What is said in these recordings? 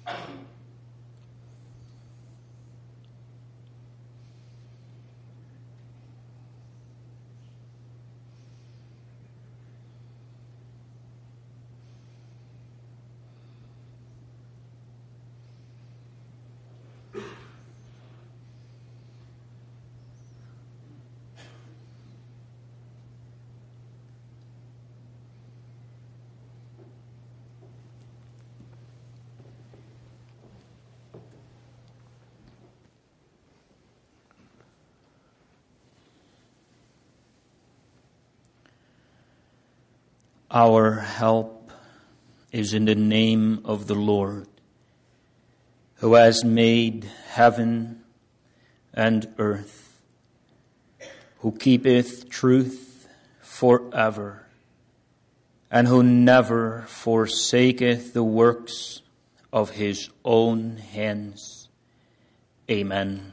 Our help is in the name of the Lord, who has made heaven and earth, who keepeth truth forever, and who never forsaketh the works of his own hands. Amen.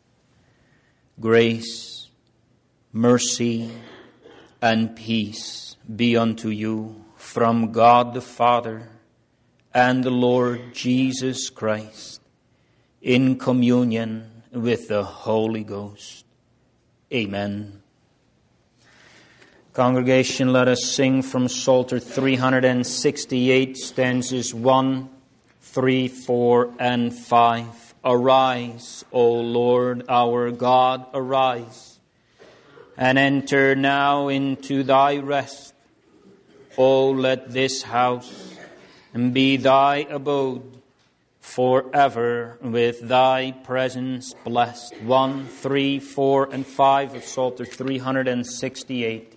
Grace, mercy, and peace be unto you from God the Father and the Lord Jesus Christ, in communion with the Holy Ghost. Amen. Congregation, let us sing from Psalter 368, stanzas 1, 3, 4, and 5. Arise, O Lord our God, arise, and enter now into thy rest. O let this house be thy abode forever, with thy presence blessed. 1, 3, 4, and 5 of Psalter 368.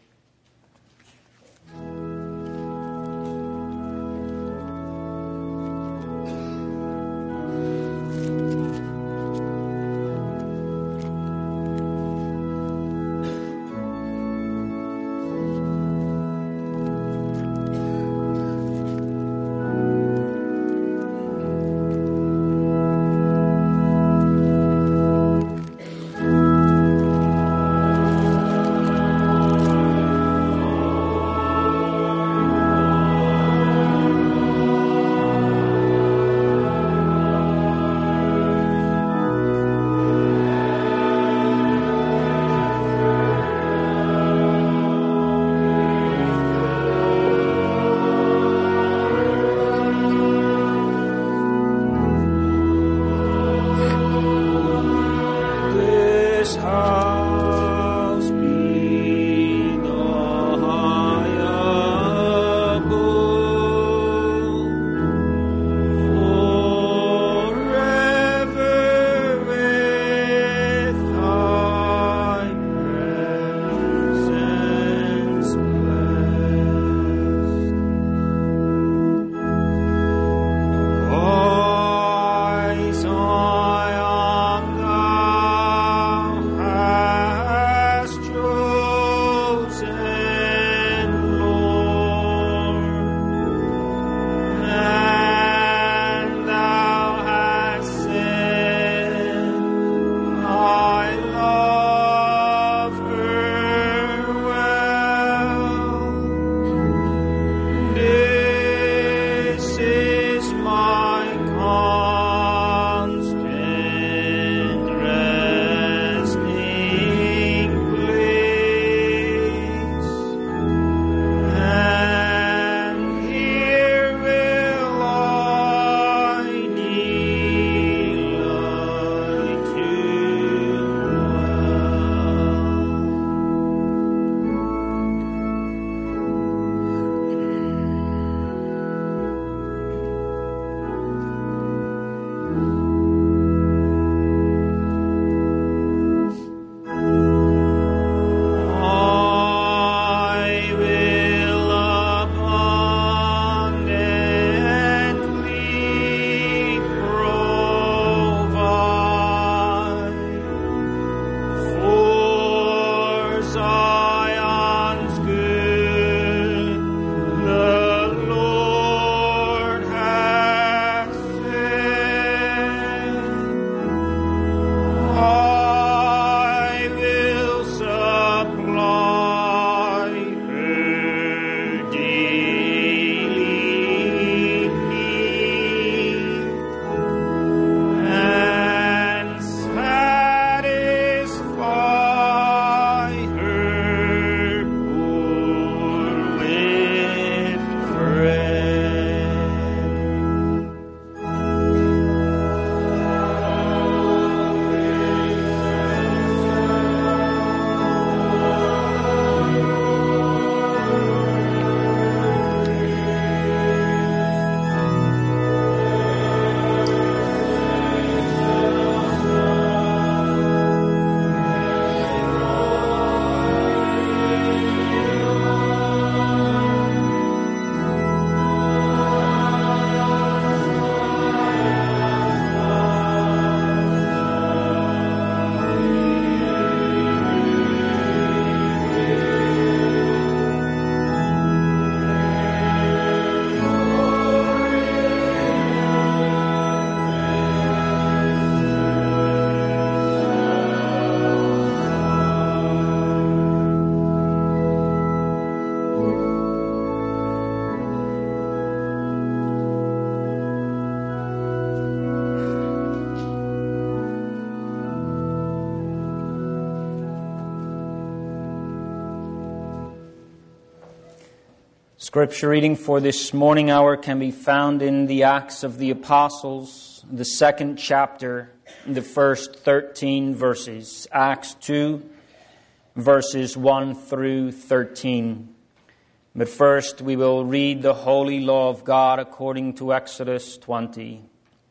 Scripture reading for this morning hour can be found in the Acts of the Apostles, the 2nd chapter, the first 13 verses. Acts 2, verses 1 through 13. But first we will read the holy law of God according to Exodus 20.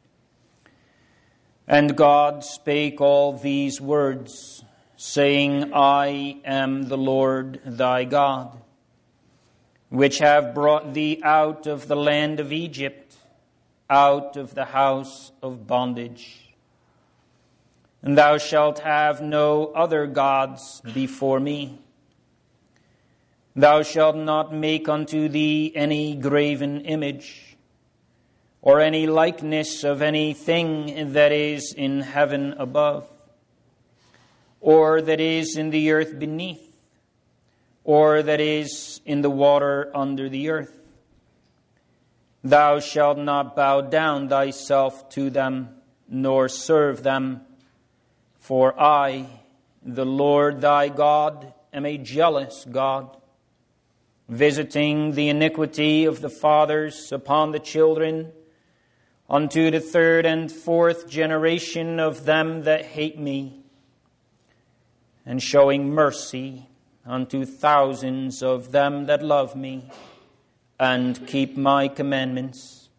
And God spake all these words, saying, I am the Lord thy God, which have brought thee out of the land of Egypt, out of the house of bondage. And thou shalt have no other gods before me. Thou shalt not make unto thee any graven image, or any likeness of anything that is in heaven above, or that is in the earth beneath, or that is in the water under the earth. Thou shalt not bow down thyself to them, nor serve them. For I, the Lord thy God, am a jealous God, visiting the iniquity of the fathers upon the children, unto the 3rd and 4th generation of them that hate me, and showing mercy unto thousands of them that love me, and keep my commandments.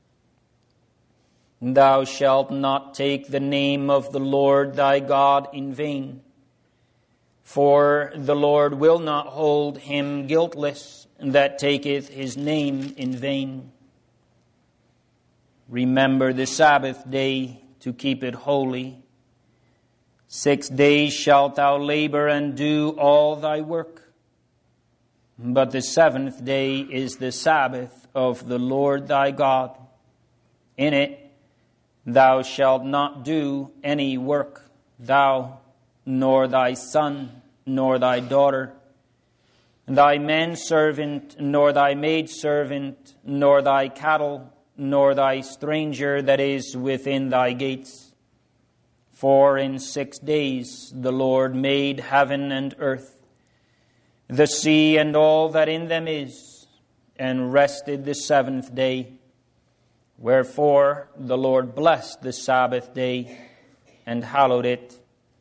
Thou shalt not take the name of the Lord thy God in vain, for the Lord will not hold him guiltless that taketh his name in vain. Remember the Sabbath day to keep it holy. 6 days shalt thou labor and do all thy work. But the 7th day is the Sabbath of the Lord thy God. In it thou shalt not do any work, thou, nor thy son, nor thy daughter, thy manservant, nor thy maidservant, nor thy cattle, nor thy stranger that is within thy gates. For in 6 days the Lord made heaven and earth, the sea and all that in them is, and rested the 7th day. Wherefore the Lord blessed the Sabbath day and hallowed it.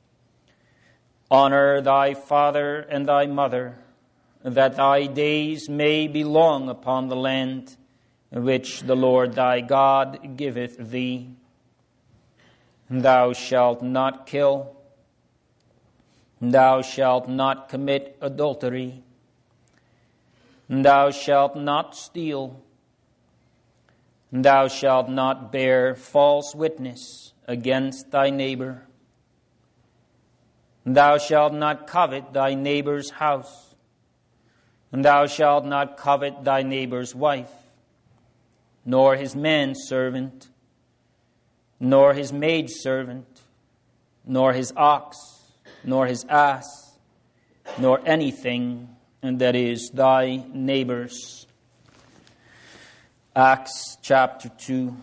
Honor thy father and thy mother, that thy days may be long upon the land which the Lord thy God giveth thee. Thou shalt not kill. Thou shalt not commit adultery. Thou shalt not steal. Thou shalt not bear false witness against thy neighbor. Thou shalt not covet thy neighbor's house. And thou shalt not covet thy neighbor's wife, nor his manservant, nor his maidservant, nor his ox, nor his ass, nor anything that is thy neighbor's. Acts chapter 2.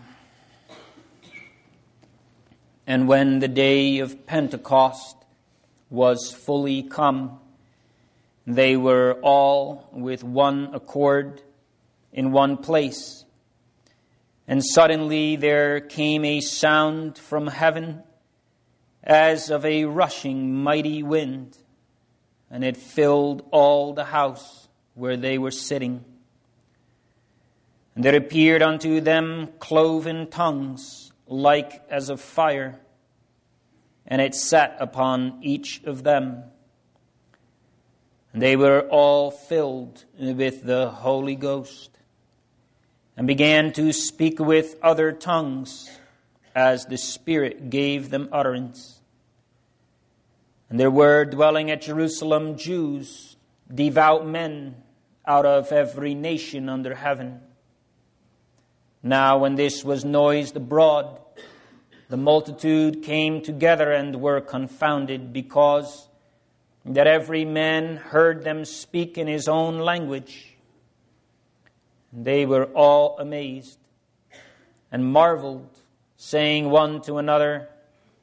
And when the day of Pentecost was fully come, they were all with one accord in one place. And suddenly there came a sound from heaven as of a rushing mighty wind, and it filled all the house where they were sitting. And there appeared unto them cloven tongues like as of fire, and it sat upon each of them. And they were all filled with the Holy Ghost, and began to speak with other tongues as the Spirit gave them utterance. And there were dwelling at Jerusalem Jews, devout men out of every nation under heaven. Now when this was noised abroad, the multitude came together and were confounded, because that every man heard them speak in his own language. They were all amazed and marveled, saying one to another,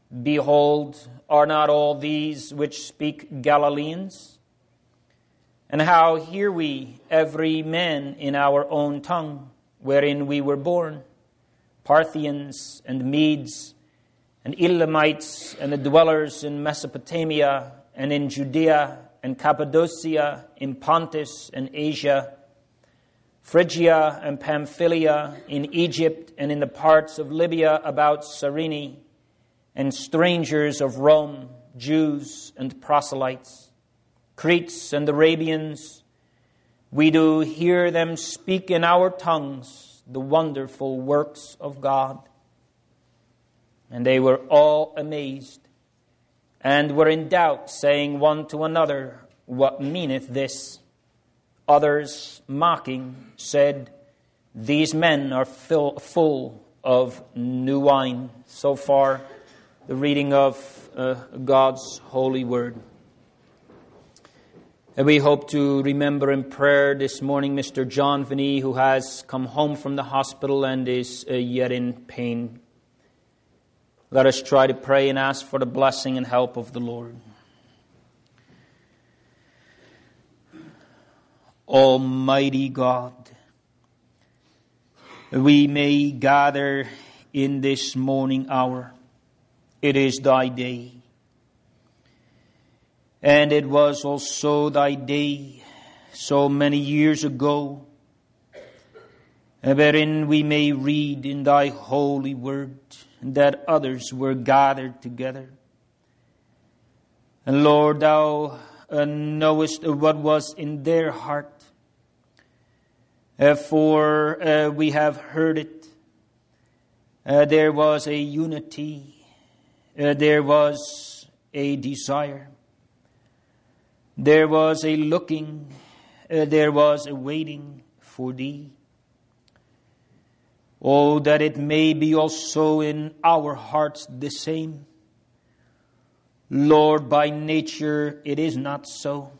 Behold, are not all these which speak Galileans? And how hear we every man in our own tongue, wherein we were born, Parthians and Medes and Elamites and the dwellers in Mesopotamia and in Judea and Cappadocia, in Pontus and Asia, Phrygia and Pamphylia, in Egypt and in the parts of Libya about Cyrene, and strangers of Rome, Jews and proselytes, Cretes and Arabians, we do hear them speak in our tongues the wonderful works of God. And they were all amazed, and were in doubt, saying one to another, What meaneth this? Others, mocking, said, These men are full of new wine. So far, the reading of God's holy word. And we hope to remember in prayer this morning Mr. John Vinny, who has come home from the hospital and is yet in pain. Let us try to pray and ask for the blessing and help of the Lord. Almighty God, we may gather in this morning hour. It is thy day. And it was also thy day so many years ago, wherein we may read in thy holy word that others were gathered together. And Lord, thou knowest what was in their heart. For we have heard it. There was a unity. There was a desire. There was a looking. There was a waiting for thee. Oh, that it may be also in our hearts the same. Lord, by nature it is not so.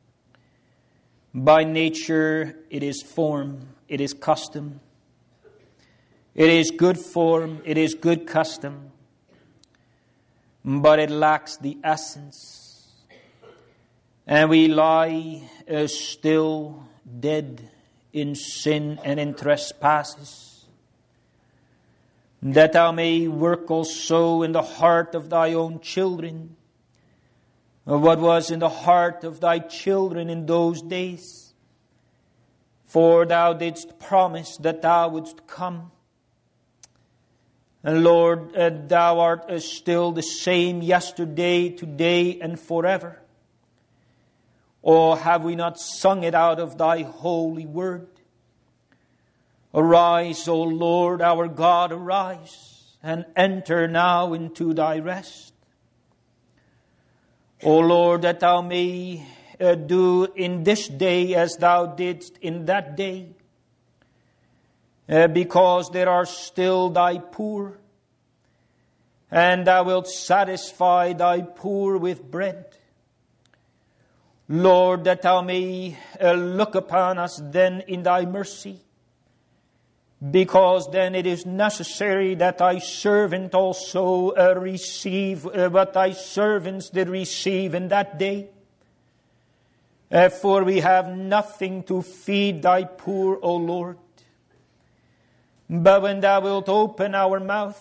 By nature it is form, it is custom. It is good form, it is good custom. But it lacks the essence. And we lie still dead in sin and in trespasses. That thou may work also in the heart of thy own children what was in the heart of thy children in those days. For thou didst promise that thou wouldst come. And Lord, thou art still the same yesterday, today, and forever. Or have we not sung it out of thy holy word? Arise, O Lord, our God, arise, and enter now into thy rest. O Lord, that thou may do in this day as thou didst in that day, because there are still thy poor, and thou wilt satisfy thy poor with bread. Lord, that thou may look upon us then in thy mercy, because then it is necessary that thy servant also receive what thy servants did receive in that day. For we have nothing to feed thy poor, O Lord. But when thou wilt open our mouth,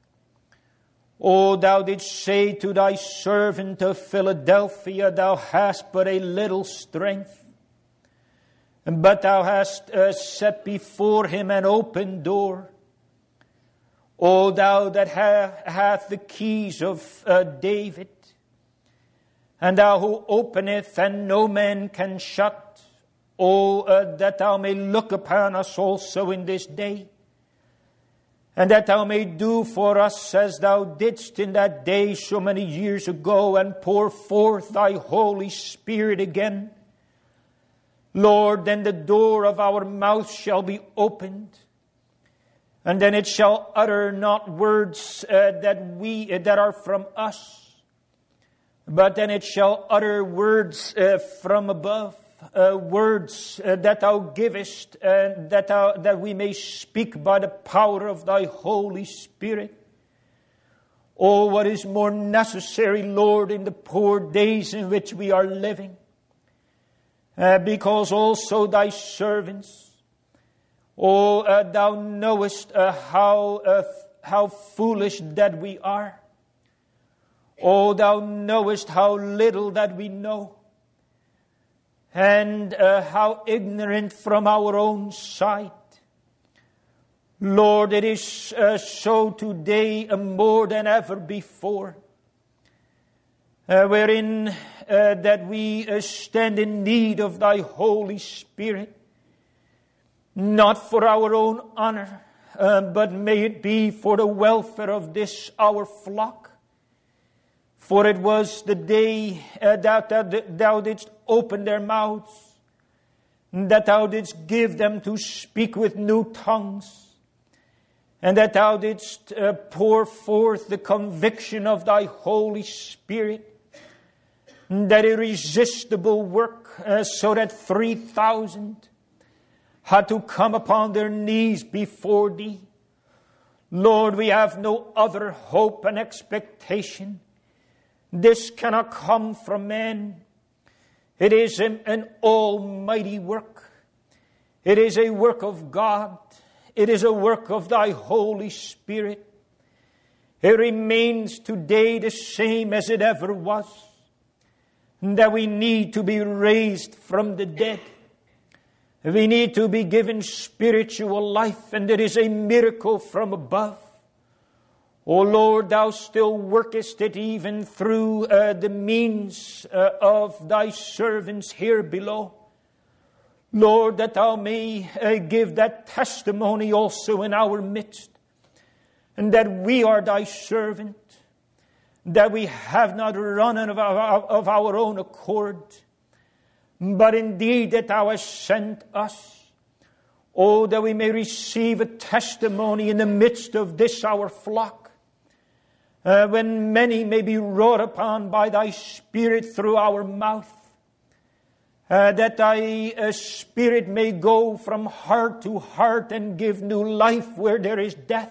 O thou didst say to thy servant of Philadelphia, thou hast but a little strength. But thou hast set before him an open door. O thou that hath the keys of David, and thou who openeth and no man can shut. O that thou may look upon us also in this day, and that thou may do for us as thou didst in that day so many years ago, and pour forth thy Holy Spirit again. Lord, then the door of our mouth shall be opened, and then it shall utter not words that are from us, but then it shall utter words from above, words that thou givest, that we may speak by the power of thy Holy Spirit. Oh, what is more necessary, Lord, in the poor days in which we are living, because also thy servants, thou knowest how foolish that we are. Thou knowest how little that we know, and how ignorant from our own sight. Lord, it is so today more than ever before, wherein that we stand in need of thy Holy Spirit, not for our own honor, but may it be for the welfare of this our flock. For it was the day that thou didst open their mouths, that thou didst give them to speak with new tongues, and that thou didst pour forth the conviction of thy Holy Spirit, that irresistible work, so that 3,000 had to come upon their knees before thee. Lord, we have no other hope and expectation. This cannot come from man. It is an almighty work. It is a work of God. It is a work of thy Holy Spirit. It remains today the same as it ever was. That we need to be raised from the dead. We need to be given spiritual life, and it is a miracle from above. O Lord, thou still workest it even through the means of thy servants here below. Lord, that thou may give that testimony also in our midst, and that we are thy servant, that we have not run of our own accord, but indeed that thou hast sent us. Oh, that we may receive a testimony in the midst of this our flock, when many may be wrought upon by thy Spirit through our mouth, that thy Spirit may go from heart to heart and give new life where there is death,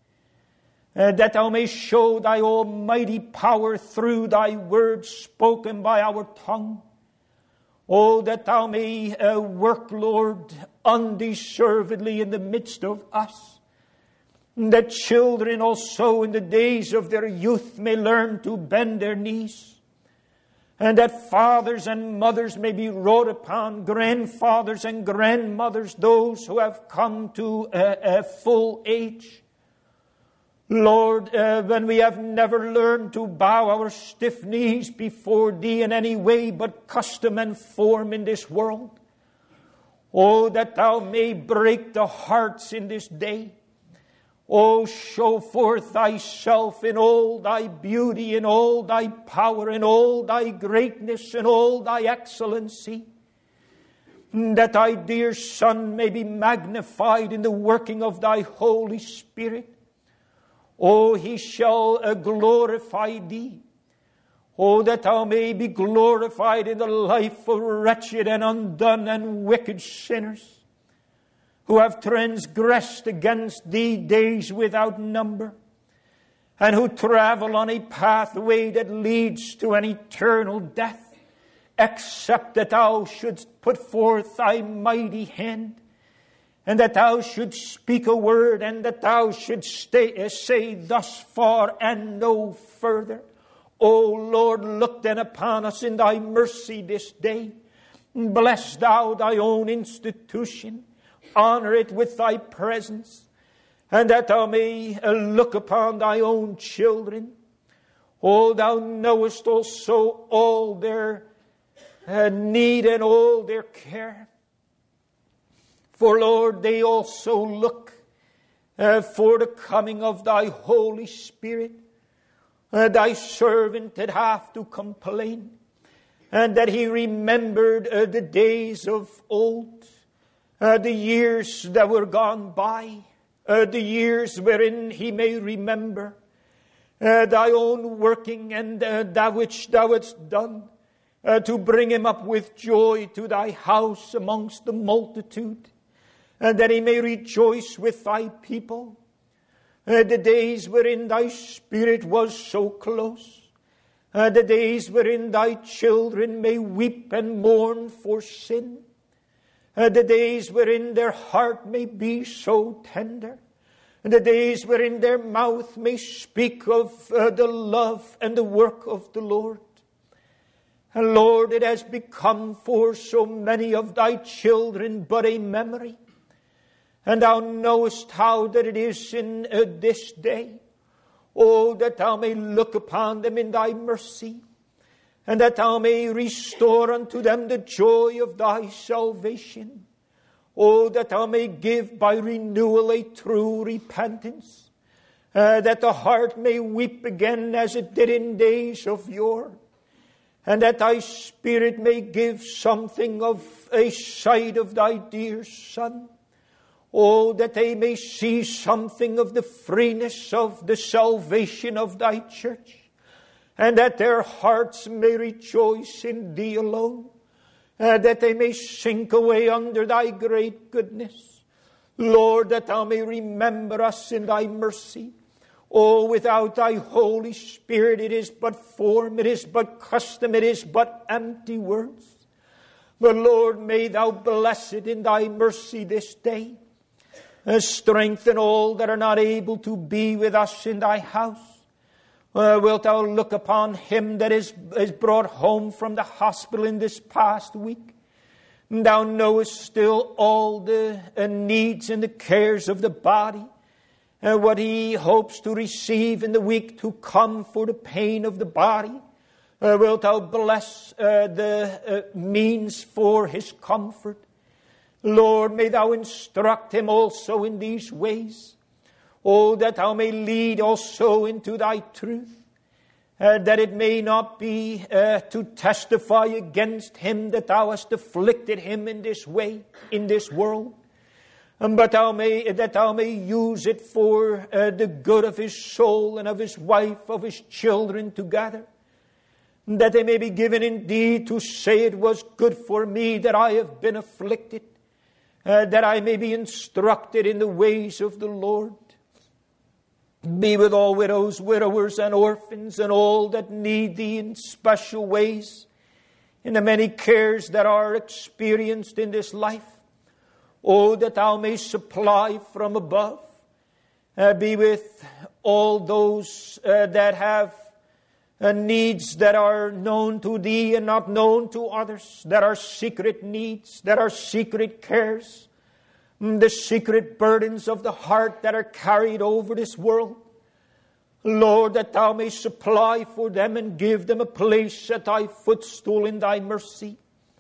that thou may show thy almighty power through thy word spoken by our tongue. Oh, that thou may work, Lord, undeservedly in the midst of us, that children also in the days of their youth may learn to bend their knees, and that fathers and mothers may be wrought upon, grandfathers and grandmothers, those who have come to a full age. Lord, when we have never learned to bow our stiff knees before thee in any way but custom and form in this world. Oh, that thou may break the hearts in this day. Oh, show forth thyself in all thy beauty, in all thy power, in all thy greatness, in all thy excellency. That thy dear Son may be magnified in the working of thy Holy Spirit. Oh, he shall glorify thee. Oh, that thou may be glorified in the life of wretched and undone and wicked sinners, who have transgressed against thee days without number, and who travel on a pathway that leads to an eternal death, except that thou shouldst put forth thy mighty hand, and that thou shouldst speak a word, and that thou shouldst say thus far and no further. O Lord, look then upon us in thy mercy this day. Bless thou thy own institution. Honor it with thy presence, and that thou may look upon thy own children. Oh, thou knowest also all their need and all their care. For, Lord, they also look for the coming of thy Holy Spirit. Thy servant did have to complain, and that he remembered the days of old, the years that were gone by, the years wherein he may remember thy own working and that which thou hadst done, to bring him up with joy to thy house amongst the multitude, and that he may rejoice with thy people. The days wherein thy Spirit was so close, The days wherein thy children may weep and mourn for sin. The days wherein their heart may be so tender. The days wherein their mouth may speak of the love and the work of the Lord. And Lord, it has become for so many of thy children but a memory. And thou knowest how that it is in this day. Oh, that thou may look upon them in thy mercy, and that thou may restore unto them the joy of thy salvation. Oh, that thou may give by renewal a true repentance, that the heart may weep again as it did in days of yore, and that thy Spirit may give something of a sight of thy dear Son. Oh, that they may see something of the freeness of the salvation of thy church, and that their hearts may rejoice in thee alone, that they may sink away under thy great goodness. Lord, that thou may remember us in thy mercy. Oh, without thy Holy Spirit it is but form, it is but custom, it is but empty words. But Lord, may thou bless it in thy mercy this day. Strengthen all that are not able to be with us in thy house. Wilt thou look upon him that is brought home from the hospital in this past week? Thou knowest still all the needs and the cares of the body, what he hopes to receive in the week to come for the pain of the body. Wilt thou bless the means for his comfort? Lord, may thou instruct him also in these ways. Oh, that thou may lead also into thy truth, that it may not be to testify against him that thou hast afflicted him in this way, in this world, but that thou may use it for the good of his soul and of his wife, of his children together, that they may be given indeed to say, it was good for me that I have been afflicted, that I may be instructed in the ways of the Lord. Be with all widows, widowers, and orphans, and all that need thee in special ways, in the many cares that are experienced in this life. Oh, that thou may supply from above. Be with all those that have needs that are known to thee and not known to others, that are secret needs, that are secret cares, the secret burdens of the heart that are carried over this world. Lord, that thou may supply for them and give them a place at thy footstool in thy mercy.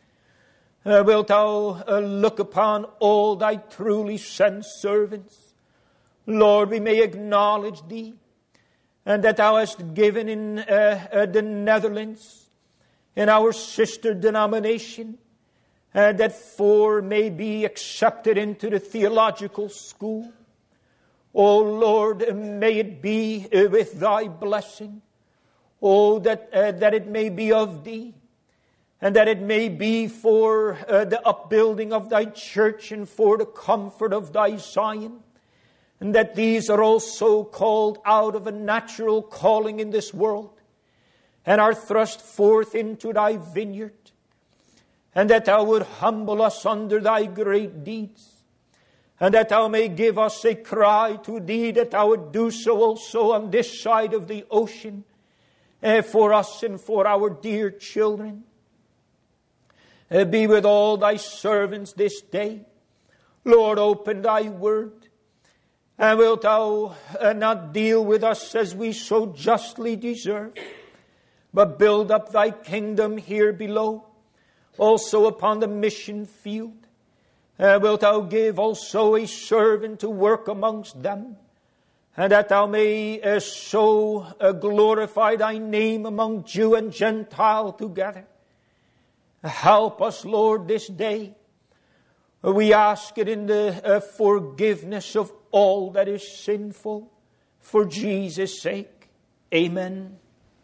Wilt thou look upon all thy truly sent servants? Lord, we may acknowledge thee, and that thou hast given in the Netherlands, in our sister denomination, that 4 may be accepted into the theological school. O Lord, may it be with thy blessing. Oh, that it may be of thee, and that it may be for the upbuilding of thy church and for the comfort of thy Zion. And that these are also called out of a natural calling in this world, and are thrust forth into thy vineyard. And that thou would humble us under thy great deeds, and that thou may give us a cry to thee, that thou would do so also on this side of the ocean, for us and for our dear children. Be with all thy servants this day. Lord, open thy word. And wilt thou not deal with us as we so justly deserve, but build up thy kingdom here below, also upon the mission field. Wilt thou give also a servant to work amongst them, and that thou may so glorify thy name among Jew and Gentile together. Help us, Lord, this day. We ask it in the forgiveness of all that is sinful, for Jesus' sake. Amen.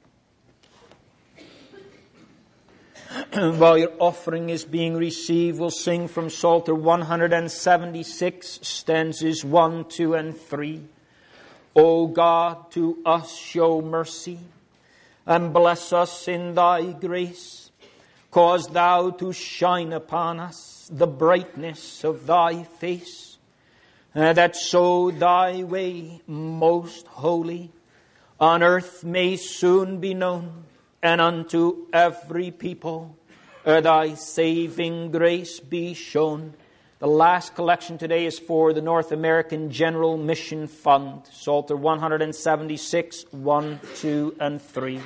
While your offering is being received, we'll sing from Psalter 176, stanzas 1, 2, and 3. O God, to us show mercy. and bless us in thy grace. Cause thou to shine upon us the brightness of thy face, that so thy way most holy on earth may soon be known, and unto every people thy saving grace be shown. The last collection today is for the North American General Mission Fund, Psalter 176, 1, 2, and 3.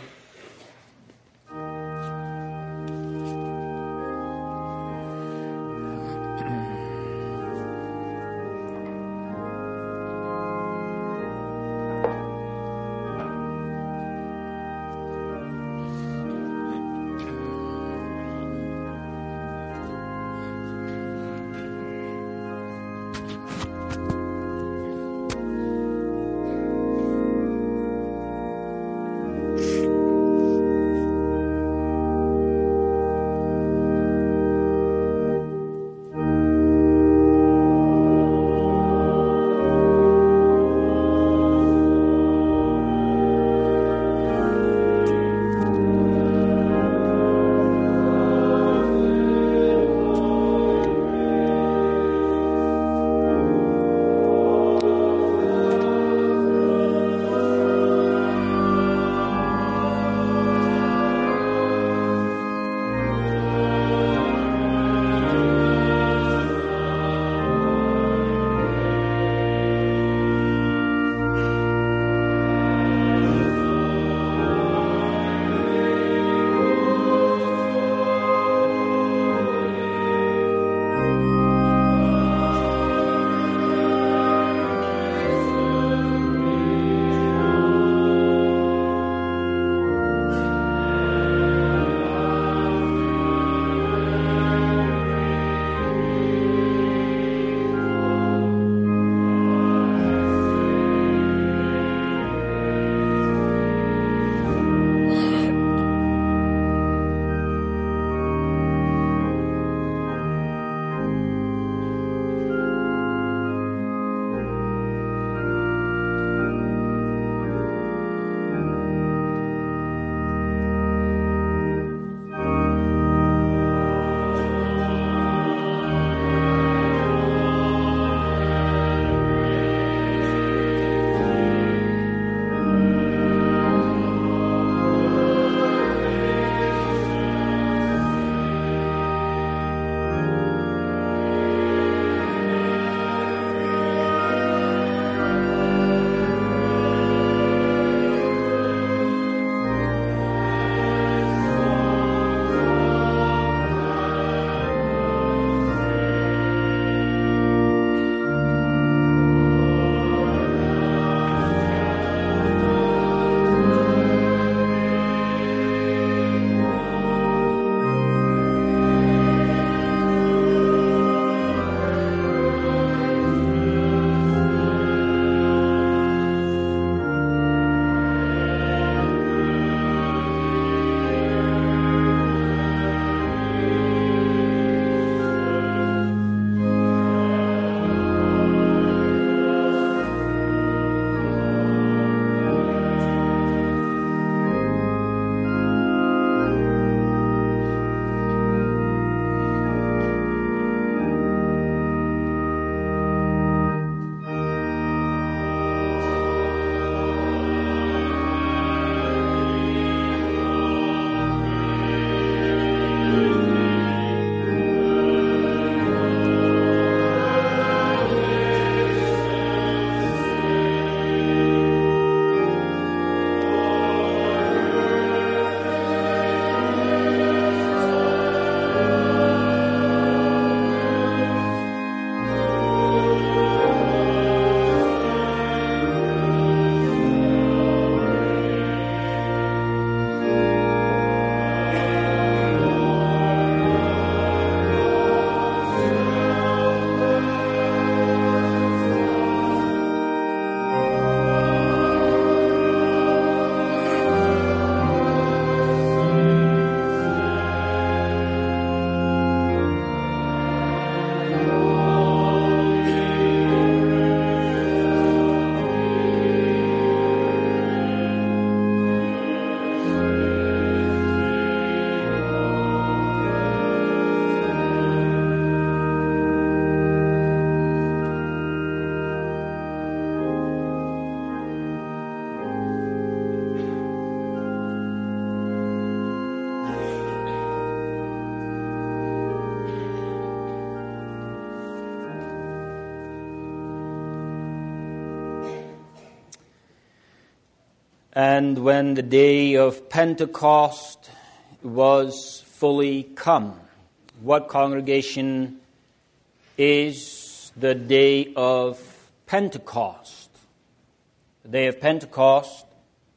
And when the day of Pentecost was fully come. What congregation is the day of Pentecost? The day of Pentecost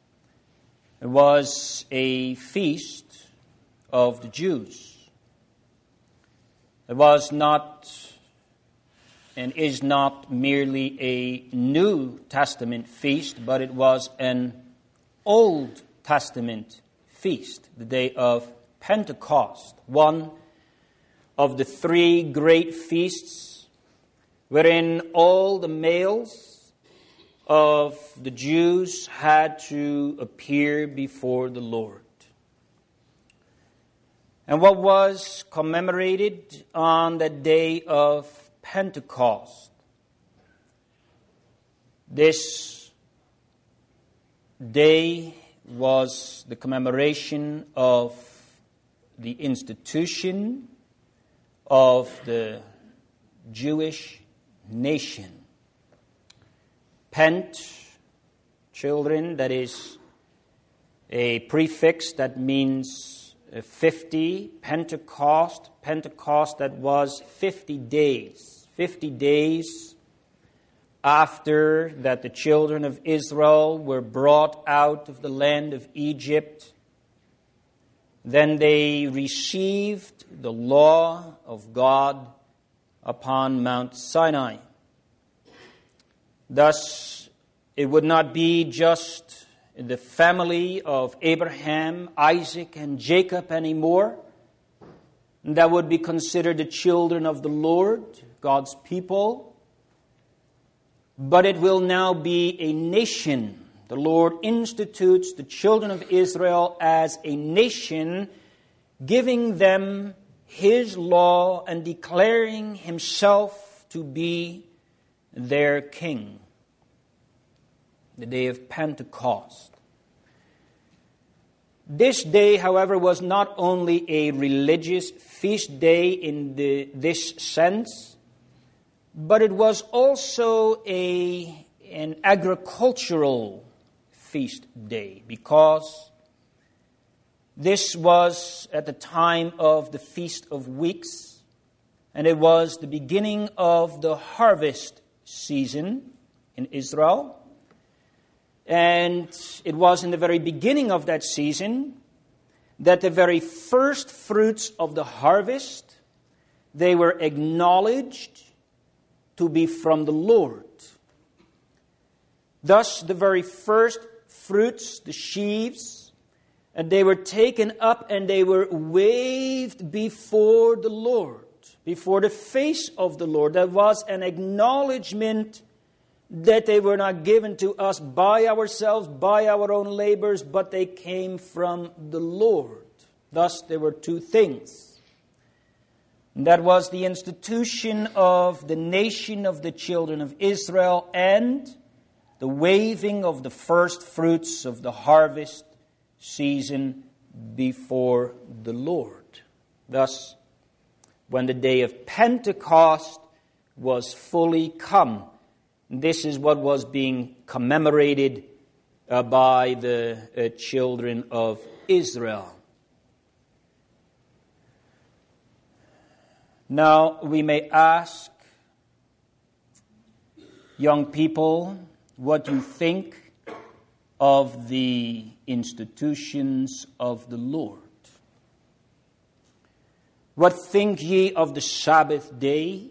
was a feast of the Jews. It was not and is not merely a New Testament feast, but it was an Old Testament feast, the day of Pentecost, one of the three great feasts wherein all the males of the Jews had to appear before the Lord. And what was commemorated on the day of Pentecost? This day was the commemoration of the institution of the Jewish nation. Pent, children, that is a prefix that means 50. Pentecost, that was 50 days. 50 days after that the children of Israel were brought out of the land of Egypt. Then they received the law of God upon Mount Sinai. Thus, it would not be just the family of Abraham, Isaac, and Jacob anymore that would be considered the children of the Lord, God's people, but it will now be a nation. The Lord institutes the children of Israel as a nation, giving them His law and declaring Himself to be their king. The day of Pentecost. This day, however, was not only a religious feast day in this sense, but it was also an agricultural feast day, because this was at the time of the Feast of Weeks, and it was the beginning of the harvest season in Israel. And it was in the very beginning of that season that the very first fruits of the harvest, they were acknowledged to be from the Lord. Thus, the very first fruits, the sheaves, and they were taken up and they were waved before the Lord, before the face of the Lord. That was an acknowledgement that they were not given to us by ourselves, by our own labors, but they came from the Lord. Thus, there were two things. That was the institution of the nation of the children of Israel and the waving of the first fruits of the harvest season before the Lord. Thus, when the day of Pentecost was fully come, this is what was being commemorated by the children of Israel. Now, we may ask, young people, what you think of the institutions of the Lord. What think ye of the Sabbath day?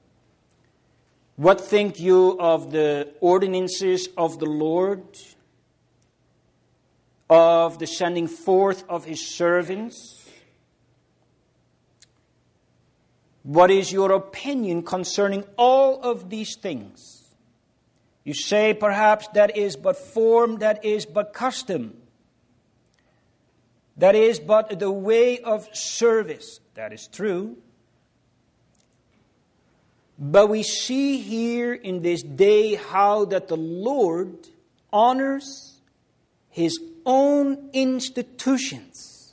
What think you of the ordinances of the Lord, of the sending forth of His servants? What is your opinion concerning all of these things? You say perhaps that is but form, that is but custom. That is but the way of service. That is true. But we see here in this day how that the Lord honors His own institutions.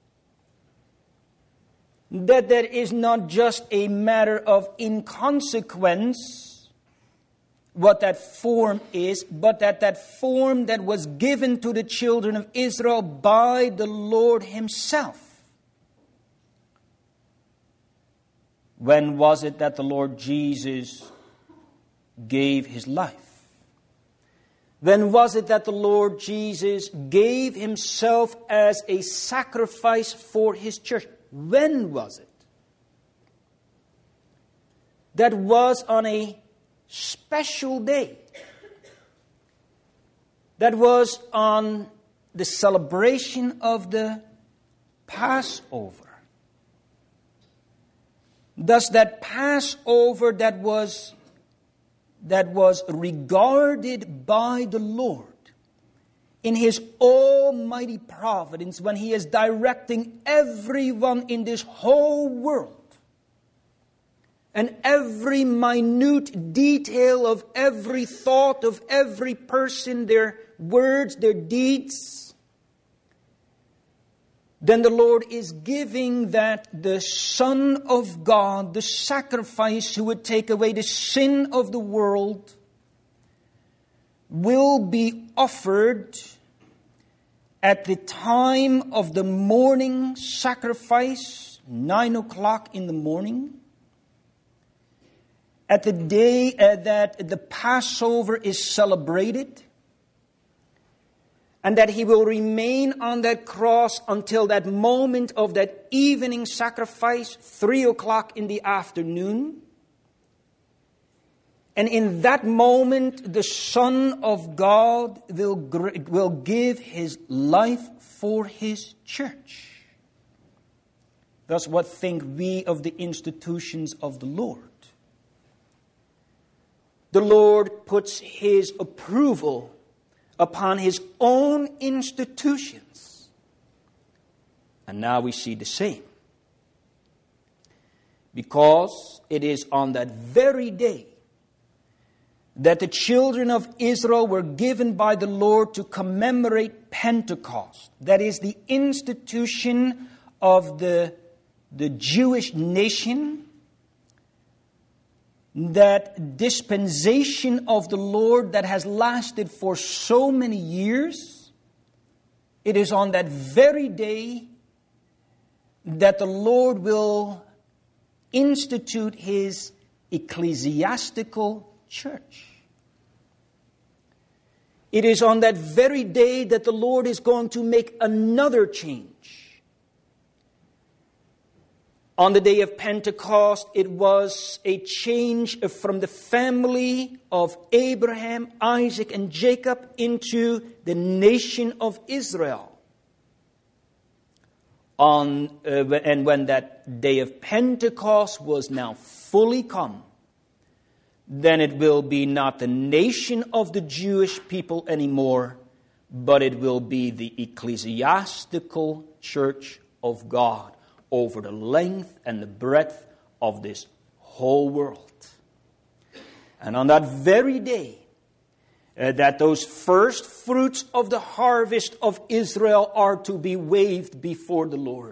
That is not just a matter of inconsequence what that form is, but that form that was given to the children of Israel by the Lord Himself. When was it that the Lord Jesus gave His life? When was it that the Lord Jesus gave Himself as a sacrifice for His church? When was it? That was on a special day. That was on the celebration of the Passover. Thus that Passover that was regarded by the Lord in His almighty providence when He is directing everyone in this whole world, and every minute detail of every thought of every person, their words, their deeds, then the Lord is giving that the Son of God, the sacrifice who would take away the sin of the world, will be offered at the time of the morning sacrifice, 9 o'clock in the morning, at the day that the Passover is celebrated, and that He will remain on that cross until that moment of that evening sacrifice, 3 o'clock in the afternoon. And in that moment, the Son of God will give His life for His church. Thus, what think we of the institutions of the Lord? The Lord puts His approval upon His own institutions. And now we see the same. Because it is on that very day that the children of Israel were given by the Lord to commemorate Pentecost. That is the institution of the Jewish nation. That dispensation of the Lord that has lasted for so many years, it is on that very day that the Lord will institute His ecclesiastical church. It is on that very day that the Lord is going to make another change. On the day of Pentecost, it was a change from the family of Abraham, Isaac, and Jacob into the nation of Israel. And when that day of Pentecost was now fully come, then it will be not the nation of the Jewish people anymore, but it will be the ecclesiastical church of God, over the length and the breadth of this whole world. And on that very day, that those first fruits of the harvest of Israel are to be waved before the Lord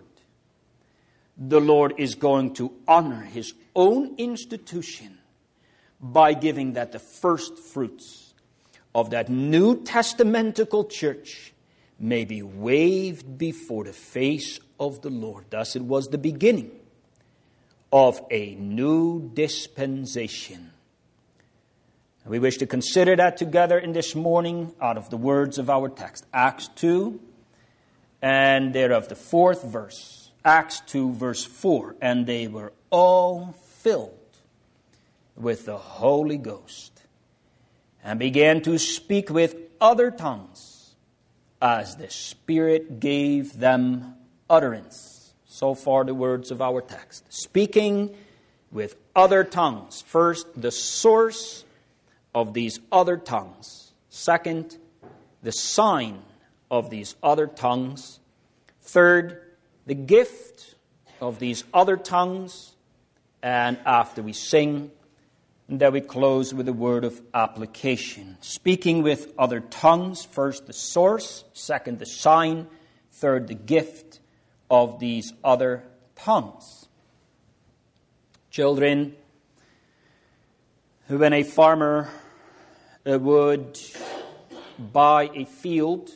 is going to honor His own institution by giving that the first fruits of that New Testamentical church may be waved before the face of the Lord. Thus it was the beginning of a new dispensation. And we wish to consider that together in this morning out of the words of our text. Acts 2 and thereof the 4th verse. Acts 2 verse 4. And they were all filled with the Holy Ghost and began to speak with other tongues as the Spirit gave them utterance. So far the words of our text. Speaking with other tongues. First, the source of these other tongues. Second, the sign of these other tongues. Third, the gift of these other tongues. And after we sing, that we close with a word of application. Speaking with other tongues. First, the source. Second, the sign. Third, the gift of these other tongues. Children, when a farmer would buy a field.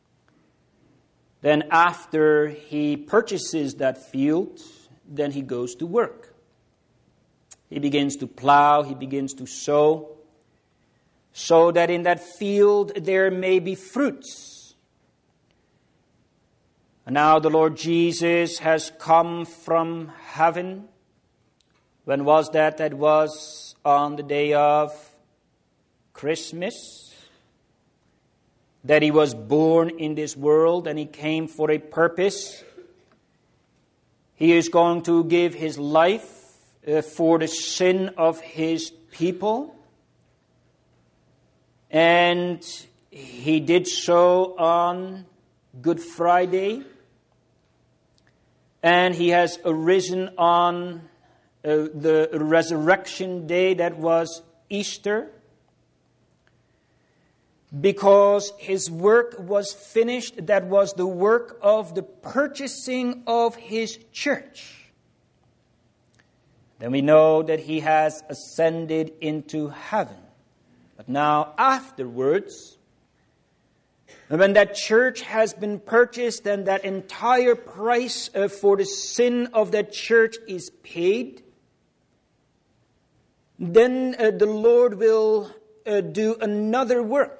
Then after he purchases that field, then he goes to work. He begins to plow, he begins to sow, so that in that field there may be fruits. And now the Lord Jesus has come from heaven. When was that? That was on the day of Christmas. That he was born in this world and he came for a purpose. He is going to give his life for the sin of his people. And he did so on Good Friday. And he has arisen on the resurrection day, that was Easter. Because his work was finished, that was the work of the purchasing of his church. Then we know that he has ascended into heaven. But now afterwards, when that church has been purchased and that entire price for the sin of that church is paid, then the Lord will do another work.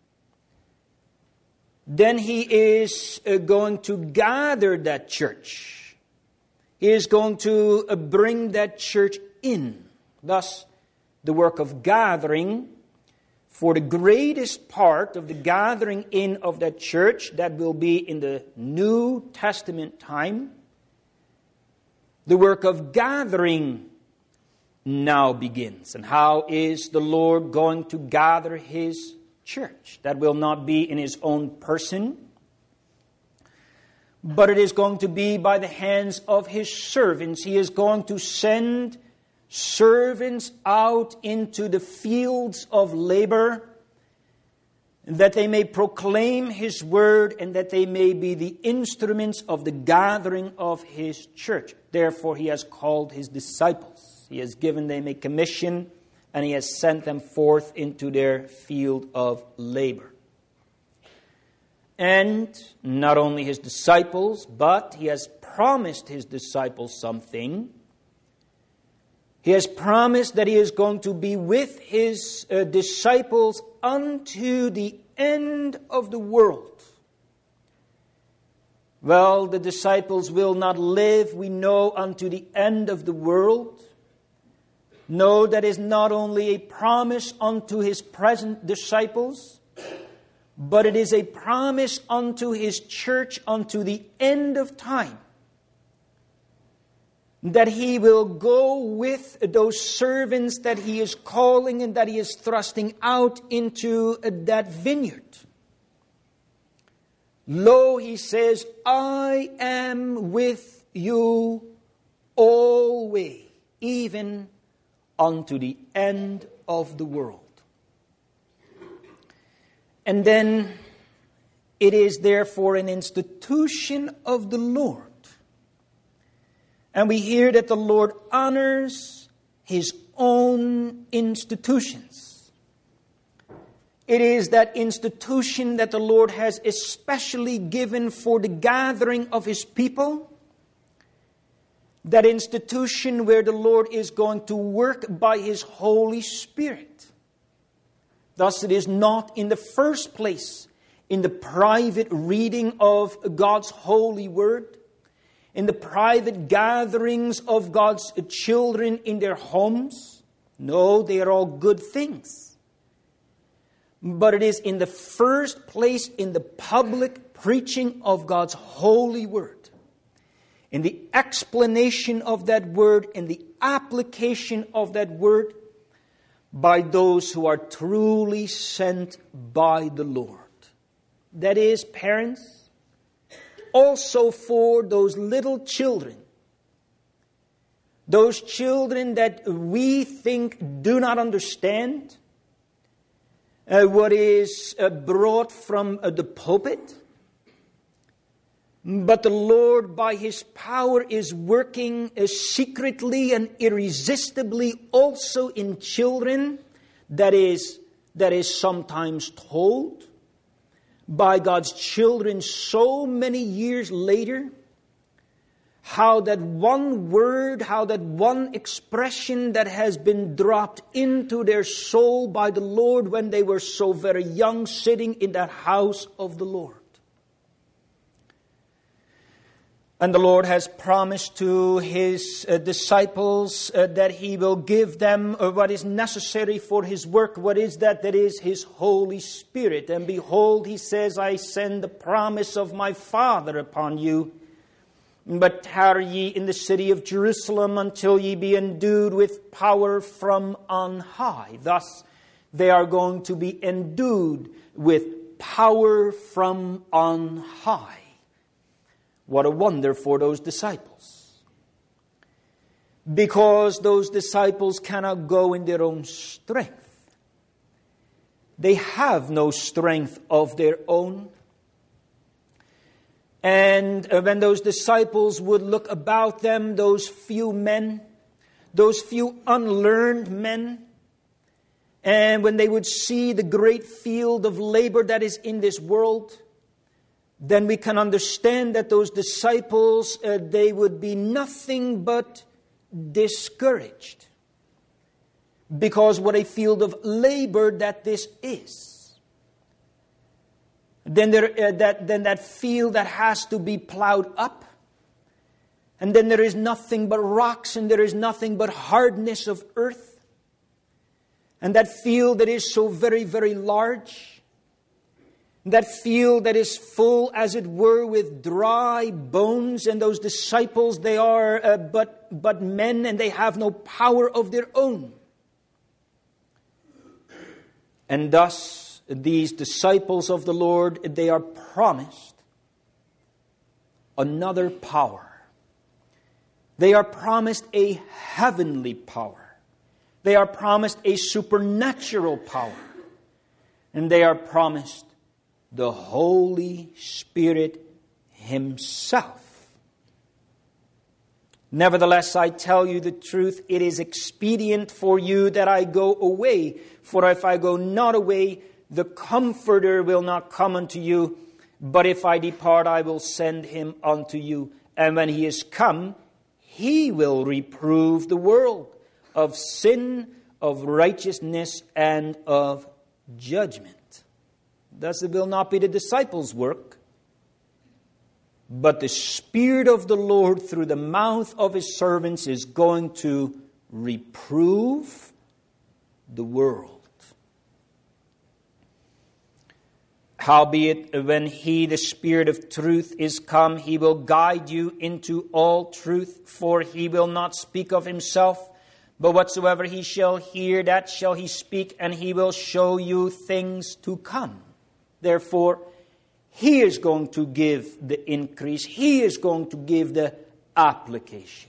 Then he is going to gather that church. He is going to bring that church in. Thus, the work of gathering, for the greatest part of the gathering in of that church, that will be in the New Testament time. The work of gathering now begins. And how is the Lord going to gather his church? That will not be in his own person, but it is going to be by the hands of his servants. He is going to send servants out into the fields of labor, that they may proclaim his word and that they may be the instruments of the gathering of his church. Therefore, he has called his disciples. He has given them a commission, and he has sent them forth into their field of labor. And not only his disciples, but he has promised his disciples something. He has promised that he is going to be with his disciples unto the end of the world. Well, the disciples will not live, we know, unto the end of the world. No, that is not only a promise unto his present disciples, but it is a promise unto his church unto the end of time. That he will go with those servants that he is calling and that he is thrusting out into that vineyard. Lo, he says, I am with you always, even unto the end of the world. And then it is therefore an institution of the Lord. And we hear that the Lord honors his own institutions. It is that institution that the Lord has especially given for the gathering of his people. That institution where the Lord is going to work by his Holy Spirit. Thus, it is not in the first place in the private reading of God's holy word, in the private gatherings of God's children in their homes. No, they are all good things. But it is in the first place in the public preaching of God's holy word, in the explanation of that word, in the application of that word, by those who are truly sent by the Lord. That is, parents, also for those little children. Those children that we think do not understand what is brought from the pulpit. But the Lord, by his power, is working secretly and irresistibly also in children. That is, that is sometimes told by God's children so many years later, how that one word, how that one expression that has been dropped into their soul by the Lord when they were so very young, sitting in that house of the Lord. And the Lord has promised to His disciples that He will give them what is necessary for His work. What is that? That is His Holy Spirit. And behold, He says, I send the promise of my Father upon you. But tarry ye in the city of Jerusalem until ye be endued with power from on high. Thus, they are going to be endued with power from on high. What a wonder for those disciples. Because those disciples cannot go in their own strength. They have no strength of their own. And when those disciples would look about them, those few men, those few unlearned men, and when they would see the great field of labor that is in this world, then we can understand that those disciples, they would be nothing but discouraged. Because what a field of labor that this is. Then that field that has to be plowed up. And then there is nothing but rocks and there is nothing but hardness of earth. And that field that is so very, very large. That field that is full, as it were, with dry bones. And those disciples, they are but men, and they have no power of their own. And thus, these disciples of the Lord, they are promised another power. They are promised a heavenly power. They are promised a supernatural power. And they are promised the Holy Spirit Himself. Nevertheless, I tell you the truth, it is expedient for you that I go away. For if I go not away, the Comforter will not come unto you. But if I depart, I will send Him unto you. And when He is come, He will reprove the world of sin, of righteousness, and of judgment. Thus it will not be the disciples' work, but the Spirit of the Lord through the mouth of His servants is going to reprove the world. Howbeit, when He, the Spirit of truth, is come, He will guide you into all truth, for He will not speak of Himself, but whatsoever He shall hear, that shall He speak, and He will show you things to come. Therefore, He is going to give the increase. He is going to give the application.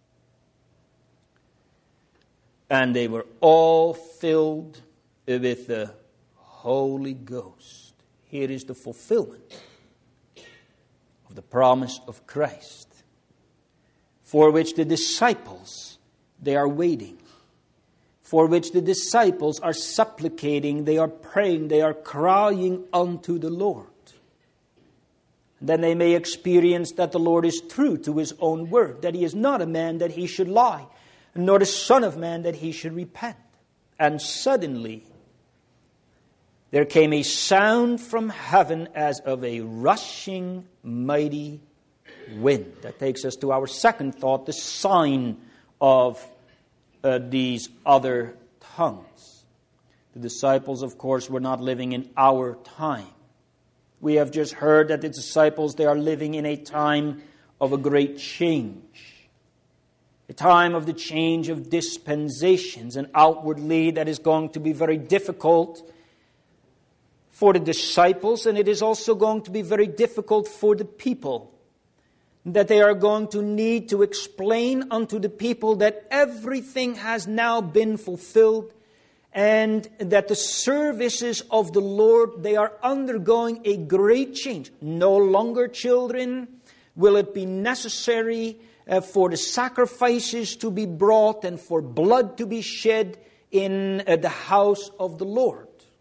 And they were all filled with the Holy Ghost. Here is the fulfillment of the promise of Christ, for which the disciples, they are waiting. For which the disciples are supplicating, they are praying, they are crying unto the Lord. Then they may experience that the Lord is true to His own word, that He is not a man that He should lie, nor the Son of Man that He should repent. And suddenly there came a sound from heaven as of a rushing mighty wind. That takes us to our second thought, the sign of these other tongues. The disciples, of course, were not living in our time. We have just heard that the disciples, they are living in a time of a great change. A time of the change of dispensations, and outwardly that is going to be very difficult for the disciples, and it is also going to be very difficult for the people. That they are going to need to explain unto the people that everything has now been fulfilled, and that the services of the Lord, they are undergoing a great change. No longer, children, will it be necessary for the sacrifices to be brought and for blood to be shed in the house of the Lord.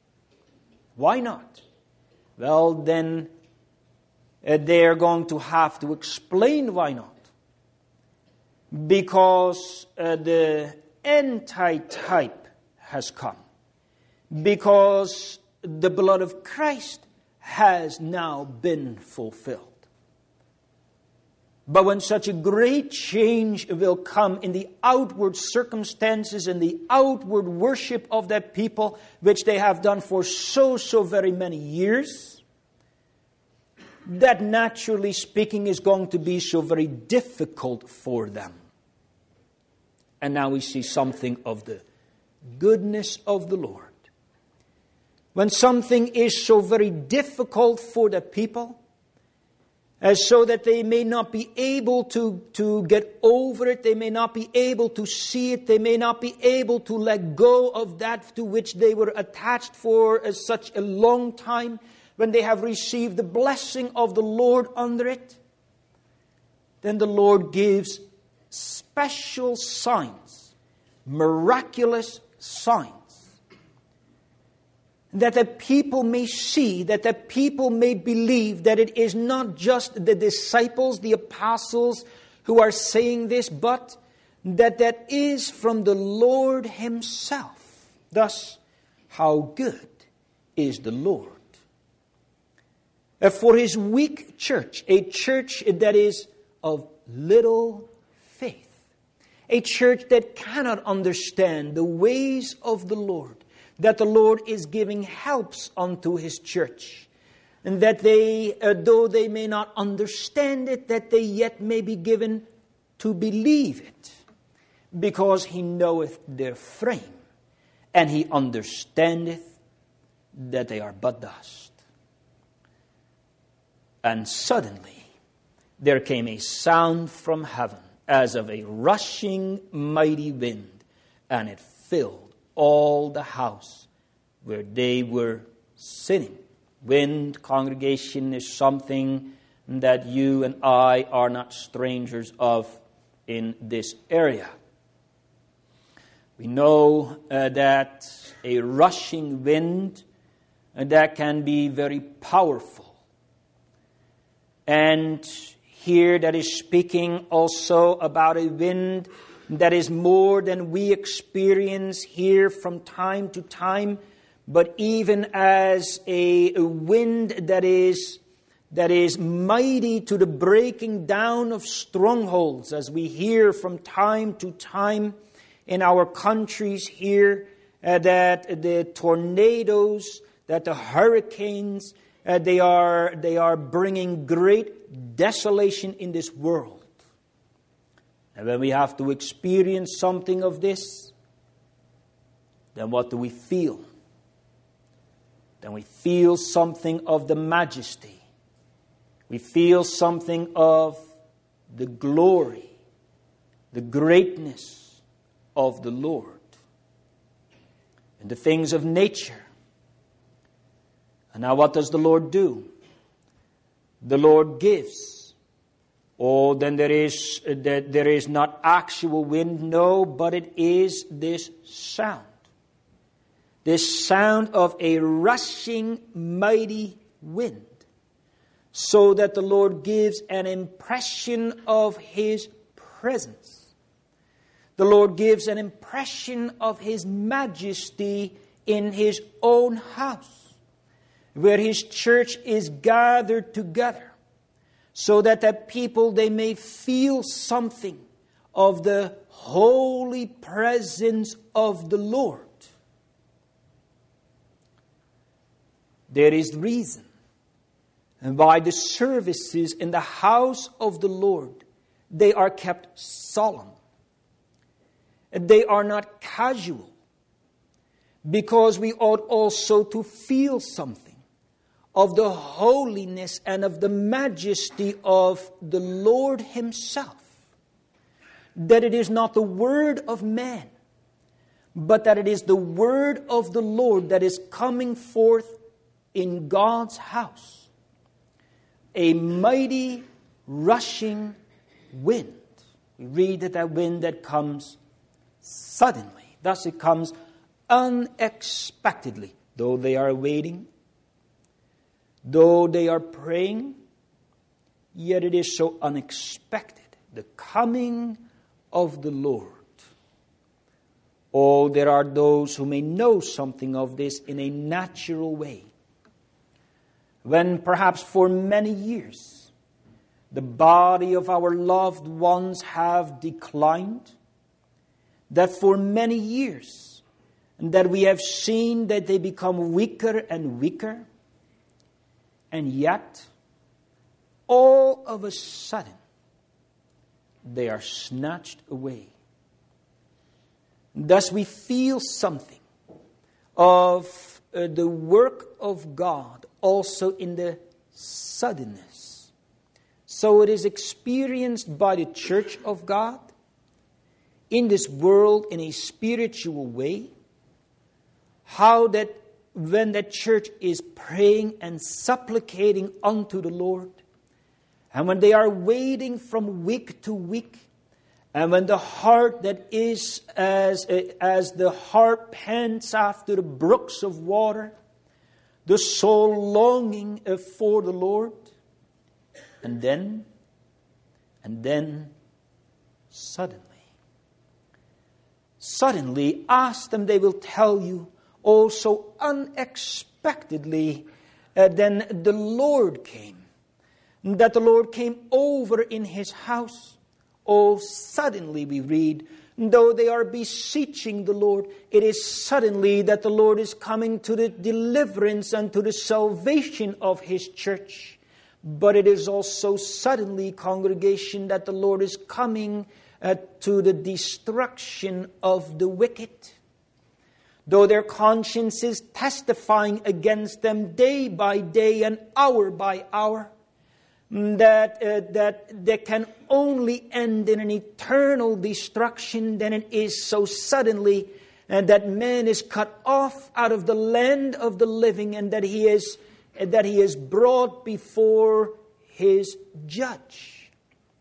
Why not? Well, then they are going to have to explain why not. Because the antitype has come. Because the blood of Christ has now been fulfilled. But when such a great change will come in the outward circumstances and the outward worship of that people, which they have done for so very many years, that naturally speaking is going to be so very difficult for them. And now we see something of the goodness of the Lord. When something is so very difficult for the people, so that they may not be able to get over it, they may not be able to see it, they may not be able to let go of that to which they were attached for such a long time, when they have received the blessing of the Lord under it, then the Lord gives special signs, miraculous signs, that the people may see, that the people may believe that it is not just the disciples, the apostles who are saying this, but that is from the Lord Himself. Thus, how good is the Lord. For His weak church, a church that is of little faith, a church that cannot understand the ways of the Lord, that the Lord is giving helps unto His church, and that they, though they may not understand it, that they yet may be given to believe it, because He knoweth their frame, and He understandeth that they are but dust. And suddenly there came a sound from heaven, as of a rushing mighty wind, and it filled all the house where they were sitting. Wind, congregation, is something that you and I are not strangers of in this area. We know that a rushing wind that can be very powerful. And here that is speaking also about a wind that is more than we experience here from time to time, but even as a wind that is mighty to the breaking down of strongholds, as we hear from time to time in our countries here, that the tornadoes, that the hurricanes, they are bringing great desolation in this world. And when we have to experience something of this, then what do we feel? Then we feel something of the majesty. We feel something of the glory, the greatness of the Lord. And the things of nature. And now what does the Lord do? The Lord gives. Oh, then there is not actual wind, no, but it is this sound. This sound of a rushing mighty wind. So that the Lord gives an impression of His presence. The Lord gives an impression of His majesty in His own house, where His church is gathered together, so that the people, they may feel something of the holy presence of the Lord. There is reason why the services in the house of the Lord, they are kept solemn. They are not casual, because we ought also to feel something of the holiness and of the majesty of the Lord Himself. That it is not the word of man, but that it is the word of the Lord that is coming forth in God's house. A mighty rushing wind. We read that wind that comes suddenly. Thus it comes unexpectedly. Though they are waiting, Though they are praying, yet it is so unexpected, the coming of the Lord. Oh, there are those who may know something of this in a natural way. When perhaps for many years the body of our loved ones have declined, that for many years, and that we have seen that they become weaker and weaker, and yet, all of a sudden, they are snatched away. Thus we feel something of the work of God also in the suddenness. So it is experienced by the church of God in this world in a spiritual way, how that when the church is praying and supplicating unto the Lord, and when they are waiting from week to week, and when the heart that is as the heart pants after the brooks of water, the soul longing for the Lord, and then suddenly, ask them, they will tell you, oh, so unexpectedly, then the Lord came. That the Lord came over in His house. Oh, suddenly we read, though they are beseeching the Lord, it is suddenly that the Lord is coming to the deliverance and to the salvation of His church. But it is also suddenly, congregation, that the Lord is coming to the destruction of the wicked. Though their conscience is testifying against them day by day and hour by hour, that they can only end in an eternal destruction, then it is so suddenly that man is cut off out of the land of the living, and that he is brought before his judge.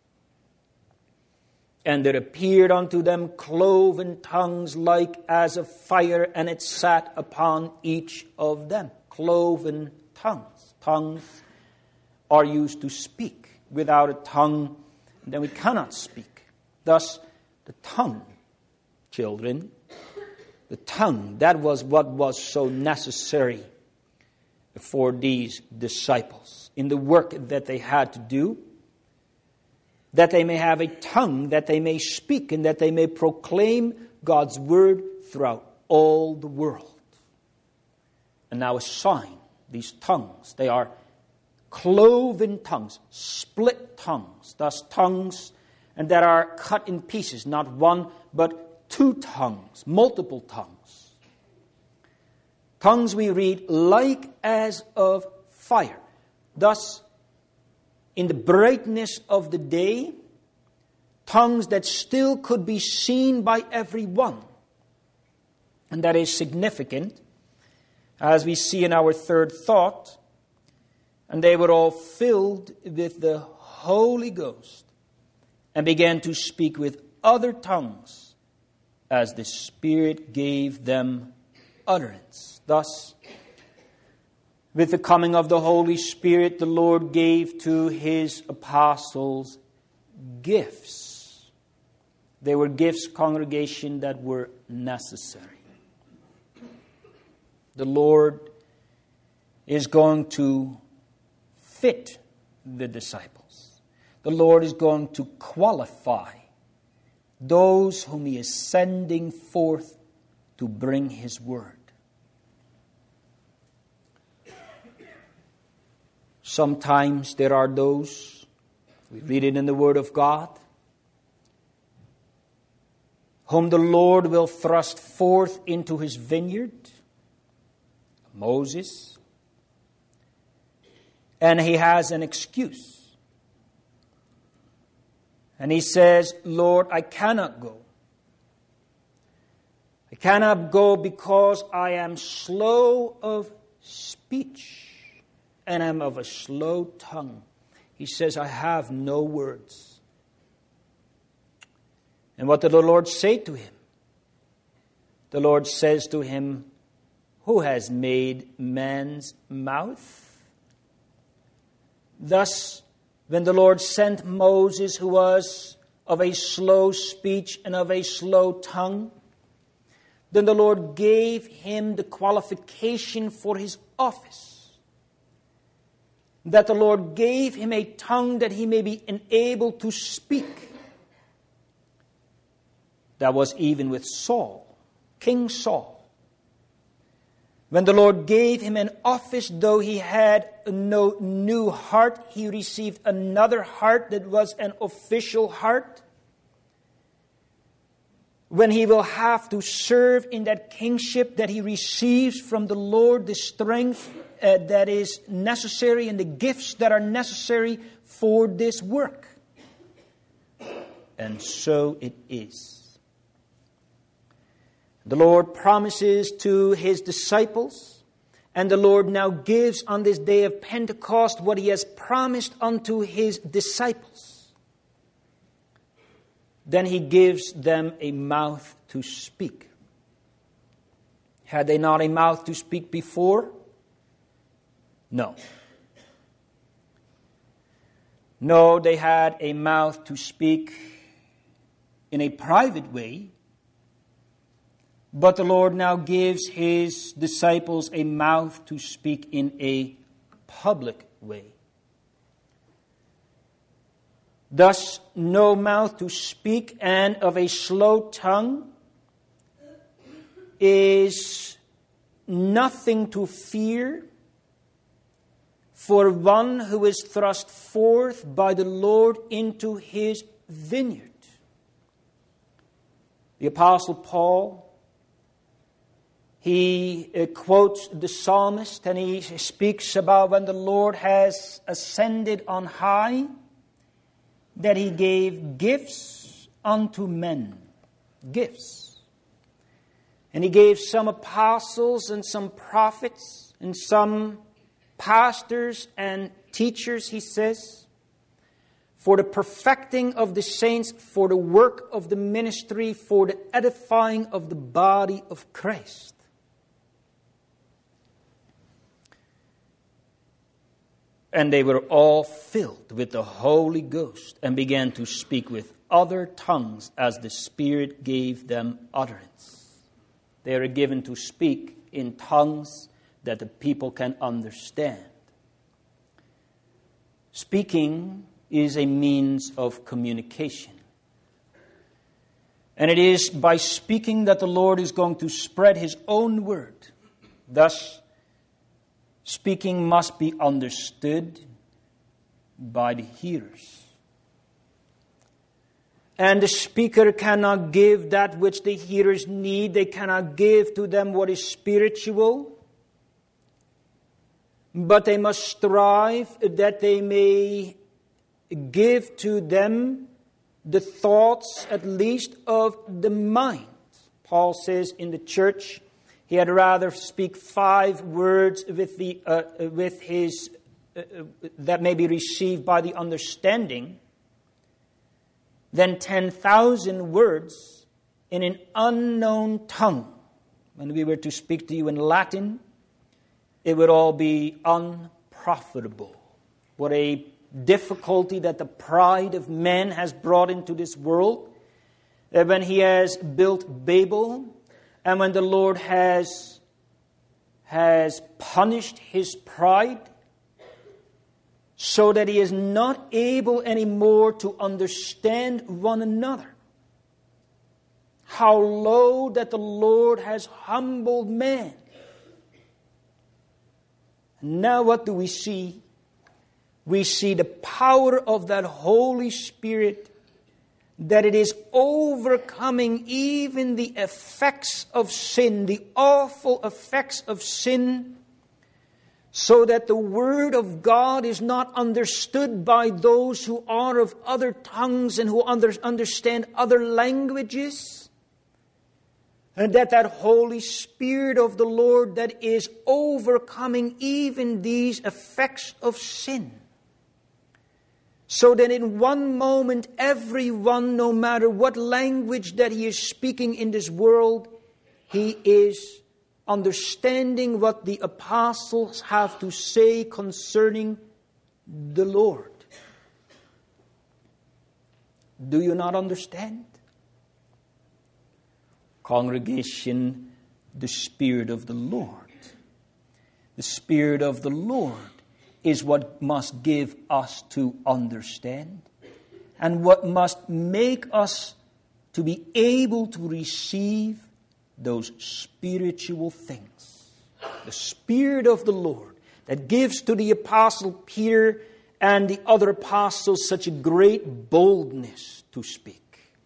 And there appeared unto them cloven tongues like as of fire, and it sat upon each of them. Cloven tongues. Tongues are used to speak. Without a tongue, then we cannot speak. Thus, the tongue, children, the tongue, that was what was so necessary for these disciples in the work that they had to do, that they may have a tongue, that they may speak, and that they may proclaim God's word throughout all the world. And now a sign, these tongues, they are cloven tongues, split tongues, thus tongues and that are cut in pieces, not one, but two tongues, multiple tongues. Tongues we read like as of fire. Thus, in the brightness of the day, tongues that still could be seen by everyone. And that is significant, as we see in our third thought. And they were all filled with the Holy Ghost and began to speak with other tongues as the Spirit gave them utterance. Thus, with the coming of the Holy Spirit, the Lord gave to His apostles gifts. They were gifts, congregation, that were necessary. The Lord is going to fit the disciples. The Lord is going to qualify those whom He is sending forth to bring His word. Sometimes there are those, we read it in the Word of God, whom the Lord will thrust forth into His vineyard. Moses. And he has an excuse. And he says, Lord, I cannot go. I cannot go because I am slow of speech and I'm of a slow tongue. He says, I have no words. And what did the Lord say to him? The Lord says to him, who has made man's mouth? Thus, when the Lord sent Moses, who was of a slow speech and of a slow tongue, then the Lord gave him the qualification for his office. That the Lord gave him a tongue that he may be enabled to speak. That was even with Saul, King Saul. When the Lord gave him an office, though he had no new heart, he received another heart that was an official heart. When he will have to serve in that kingship that he receives from the Lord, the strength that is necessary and the gifts that are necessary for this work. And so it is. The Lord promises to his disciples, and the Lord now gives on this day of Pentecost what he has promised unto his disciples. Then he gives them a mouth to speak. Had they not a mouth to speak before? No. No, they had a mouth to speak in a private way. But the Lord now gives his disciples a mouth to speak in a public way. Thus, no mouth to speak and of a slow tongue is nothing to fear for one who is thrust forth by the Lord into his vineyard. The Apostle Paul, he quotes the psalmist and he speaks about when the Lord has ascended on high, that he gave gifts unto men. Gifts. And he gave some apostles and some prophets and some pastors and teachers, he says, for the perfecting of the saints, for the work of the ministry, for the edifying of the body of Christ. And they were all filled with the Holy Ghost and began to speak with other tongues as the Spirit gave them utterance. They are given to speak in tongues that the people can understand. Speaking is a means of communication. And it is by speaking that the Lord is going to spread his own word. Thus, speaking must be understood by the hearers. And the speaker cannot give that which the hearers need. They cannot give to them what is spiritual. But they must strive that they may give to them the thoughts, at least, of the mind. Paul says in the church, he had rather speak 5 words with his that may be received by the understanding than 10,000 words in an unknown tongue. When we were to speak to you in Latin, it would all be unprofitable. What a difficulty that the pride of man has brought into this world. That when he has built Babel, and when the Lord has punished his pride, so that he is not able anymore to understand one another. How low that the Lord has humbled man. Now what do we see? We see the power of that Holy Spirit, that it is overcoming even the effects of sin, the awful effects of sin, so that the Word of God is not understood by those who are of other tongues and who understand other languages. And that Holy Spirit of the Lord that is overcoming even these effects of sin. So that in one moment, everyone, no matter what language that he is speaking in this world, he is understanding what the apostles have to say concerning the Lord. Do you not understand? Congregation, the Spirit of the Lord. The Spirit of the Lord is what must give us to understand, and what must make us to be able to receive those spiritual things. The Spirit of the Lord that gives to the Apostle Peter and the other apostles such a great boldness to speak.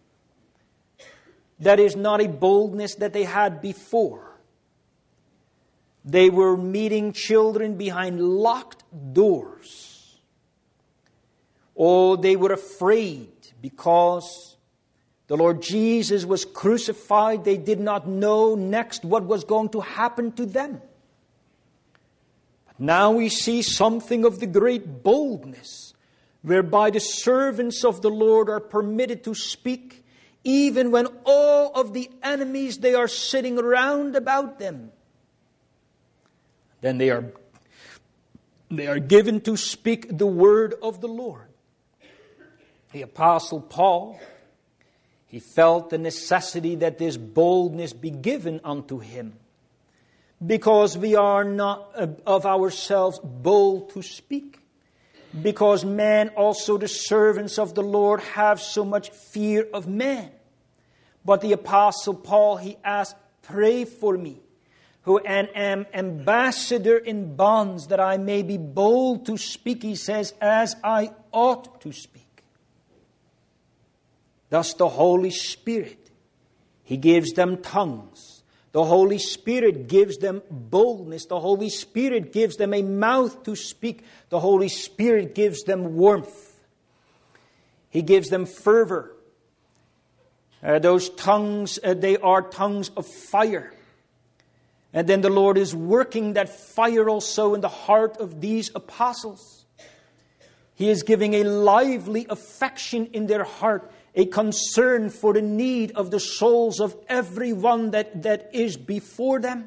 That is not a boldness that they had before. They were meeting children behind locked doors. Oh, they were afraid because the Lord Jesus was crucified. They did not know next what was going to happen to them. But now we see something of the great boldness whereby the servants of the Lord are permitted to speak even when all of the enemies, they are sitting round about them. Then they are given to speak the word of the Lord. The Apostle Paul, he felt the necessity that this boldness be given unto him, because we are not of ourselves bold to speak, because man, also the servants of the Lord, have so much fear of man. But the Apostle Paul, he asked, pray for me, who am ambassador in bonds, that I may be bold to speak, he says, as I ought to speak. Thus the Holy Spirit, He gives them tongues. The Holy Spirit gives them boldness. The Holy Spirit gives them a mouth to speak. The Holy Spirit gives them warmth. He gives them fervor. Those tongues, they are tongues of fire. And then the Lord is working that fire also in the heart of these apostles. He is giving a lively affection in their heart, a concern for the need of the souls of everyone that is before them.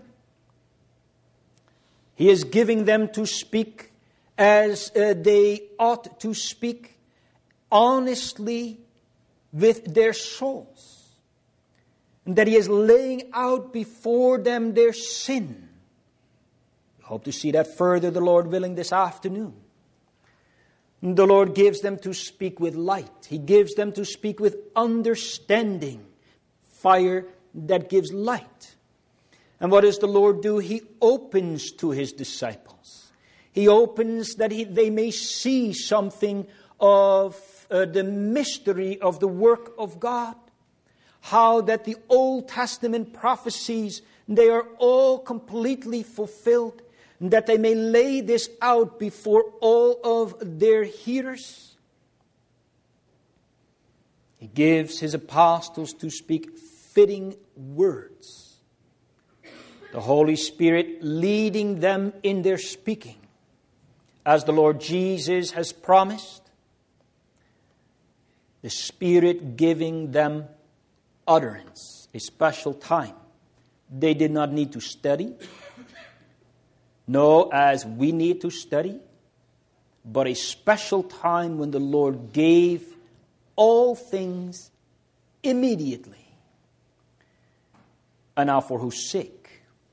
He is giving them to speak as they ought to speak, honestly with their souls. And that He is laying out before them their sin. We hope to see that further, the Lord willing, this afternoon. The Lord gives them to speak with light. He gives them to speak with understanding. Fire that gives light. And what does the Lord do? He opens to His disciples. He opens that they may see something of the mystery of the work of God. How that the Old Testament prophecies, they are all completely fulfilled. That they may lay this out before all of their hearers. He gives His apostles to speak fitting words. The Holy Spirit leading them in their speaking, as the Lord Jesus has promised. The Spirit giving them utterance, a special time. They did not need to study. No, as we need to study, but a special time when the Lord gave all things immediately. And now for whose sake?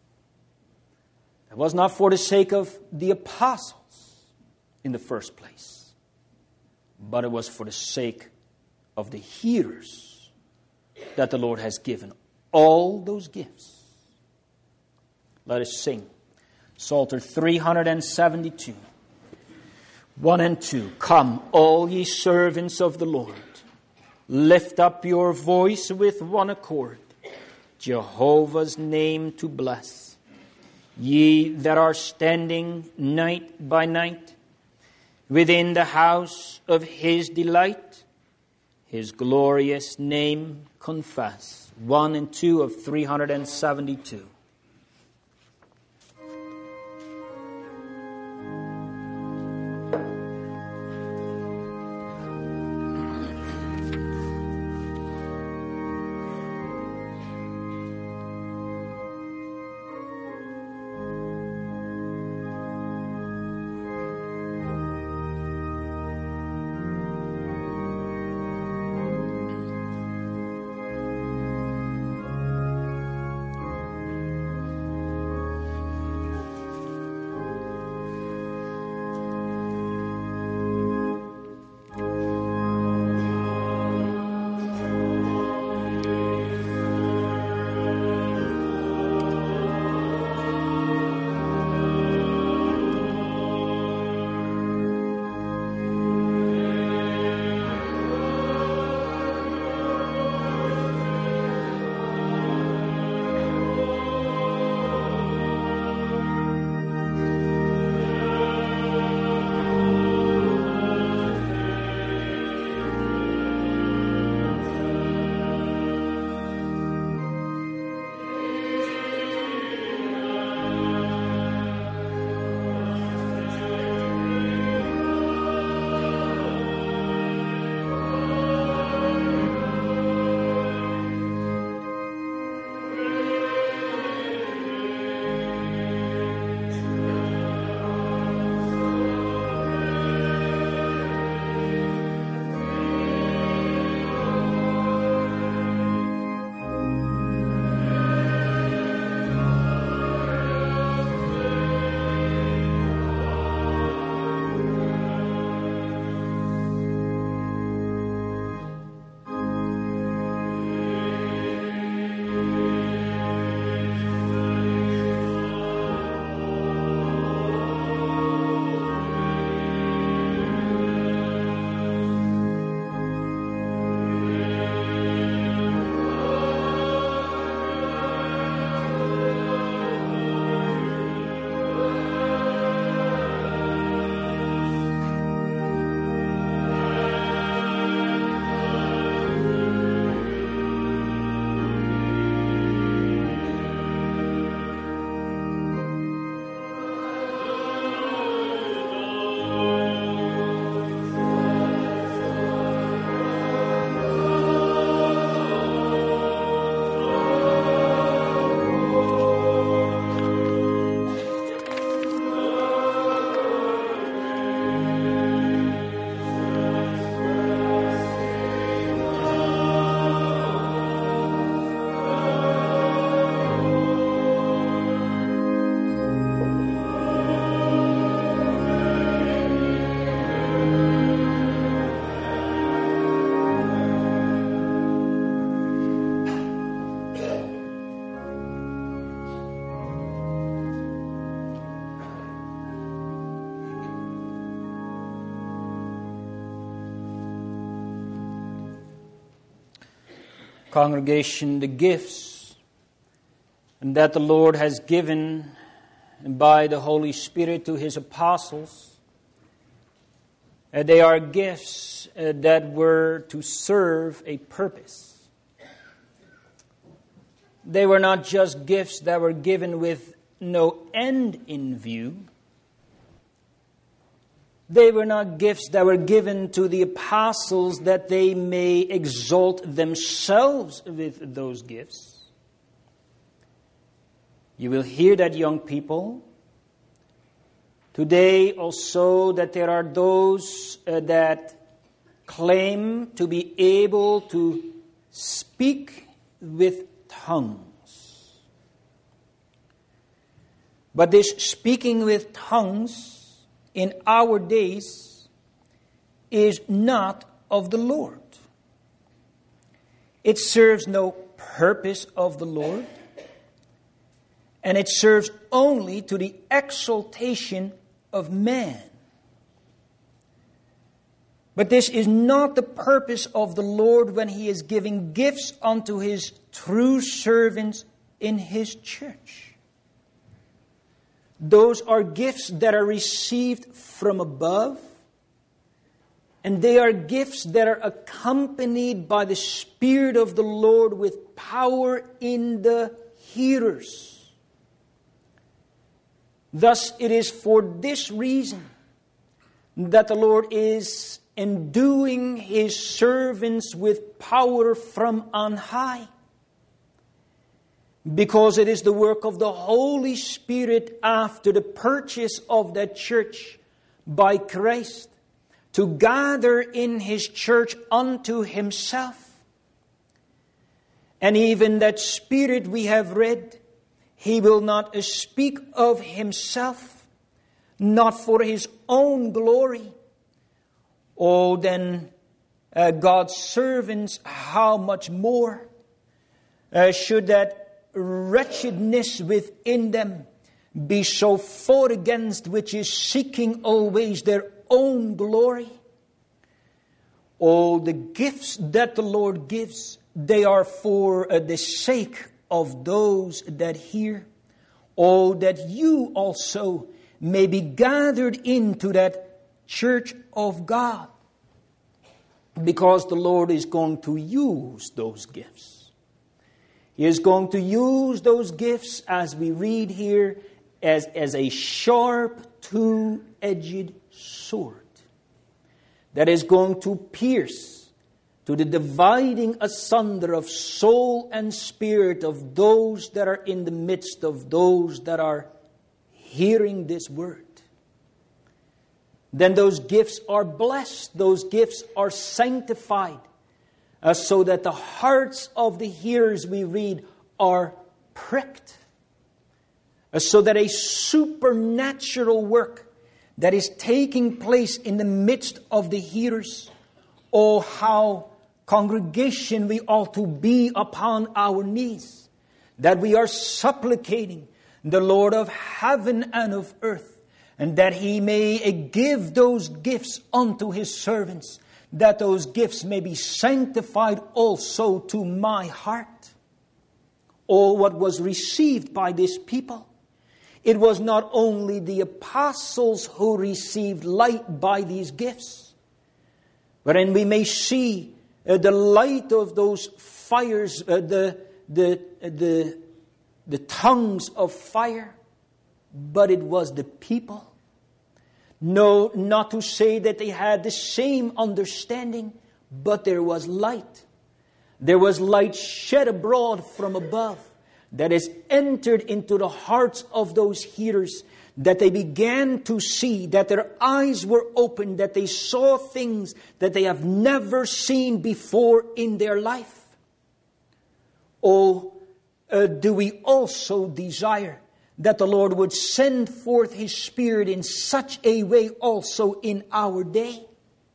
It was not for the sake of the apostles in the first place, but it was for the sake of the hearers that the Lord has given all those gifts. Let us sing. Psalter 372, 1 and 2. Come, all ye servants of the Lord, lift up your voice with one accord, Jehovah's name to bless. Ye that are standing night by night within the house of His delight, His glorious name confess. 1 and 2 of 372. Congregation, the gifts that the Lord has given by the Holy Spirit to His apostles, they are gifts that were to serve a purpose. They were not just gifts that were given with no end in view. They were not gifts that were given to the apostles that they may exalt themselves with those gifts. You will hear that, young people. Today also that there are those that claim to be able to speak with tongues. But this speaking with tongues in our days is not of the Lord. It serves no purpose of the Lord, and it serves only to the exaltation of man. But this is not the purpose of the Lord when He is giving gifts unto His true servants in His church. Those are gifts that are received from above, and they are gifts that are accompanied by the Spirit of the Lord with power in the hearers. Thus, it is for this reason that the Lord is enduing His servants with power from on high. Because it is the work of the Holy Spirit after the purchase of that church by Christ to gather in His church unto Himself. And even that Spirit we have read, He will not speak of Himself, not for His own glory. Oh, then God's servants, how much more should that wretchedness within them be so fought against, which is seeking always their own glory. Oh, the gifts that the Lord gives, they are for the sake of those that hear. Oh, that you also may be gathered into that church of God, because the Lord is going to use those gifts. He is going to use those gifts, as we read here, as a sharp, two-edged sword that is going to pierce to the dividing asunder of soul and spirit of those that are in the midst of those that are hearing this word. Then those gifts are blessed, those gifts are sanctified, so that the hearts of the hearers, we read, are pricked. So that a supernatural work that is taking place in the midst of the hearers. Oh, how, congregation, we ought to be upon our knees, that we are supplicating the Lord of heaven and of earth, and that He may give those gifts unto His servants, that those gifts may be sanctified also to my heart. Oh, what was received by this people. It was not only the apostles who received light by these gifts, wherein we may see the light of those fires, the tongues of fire, but it was the people. No, not to say that they had the same understanding, but there was light. There was light shed abroad from above that has entered into the hearts of those hearers, that they began to see, that their eyes were opened, that they saw things that they have never seen before in their life. Oh, do we also desire that the Lord would send forth His Spirit in such a way also in our day?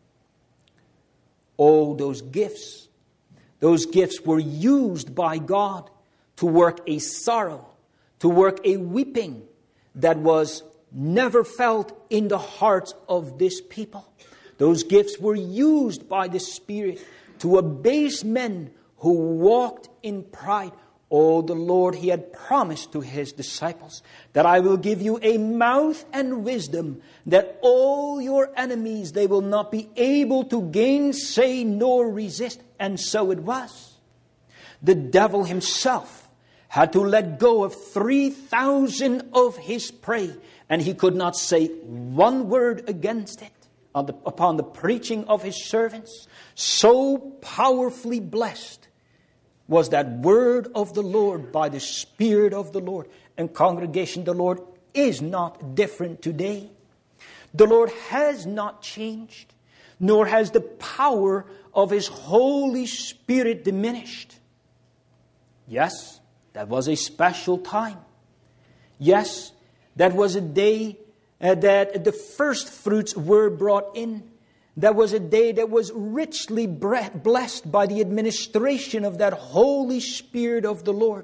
Oh, those gifts were used by God to work a sorrow, to work a weeping that was never felt in the hearts of this people. Those gifts were used by the Spirit to abase men who walked in pride. Oh, the Lord, He had promised to His disciples that I will give you a mouth and wisdom, that all your enemies, they will not be able to gainsay nor resist. And so it was. The devil himself had to let go of 3,000 of his prey, and he could not say one word against it upon the preaching of his servants. So powerfully blessed was that word of the Lord by the Spirit of the Lord. And congregation, the Lord is not different today. The Lord has not changed, nor has the power of His Holy Spirit diminished. Yes, that was a special time. Yes, that was a day that the first fruits were brought in. That was a day that was richly blessed by the administration of that Holy Spirit of the Lord.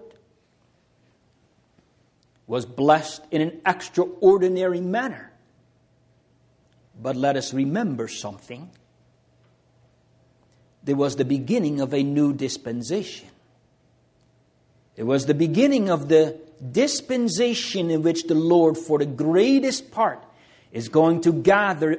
Was blessed in an extraordinary manner. But let us remember something. There was the beginning of a new dispensation. It was the beginning of the dispensation in which the Lord, for the greatest part, is going to gather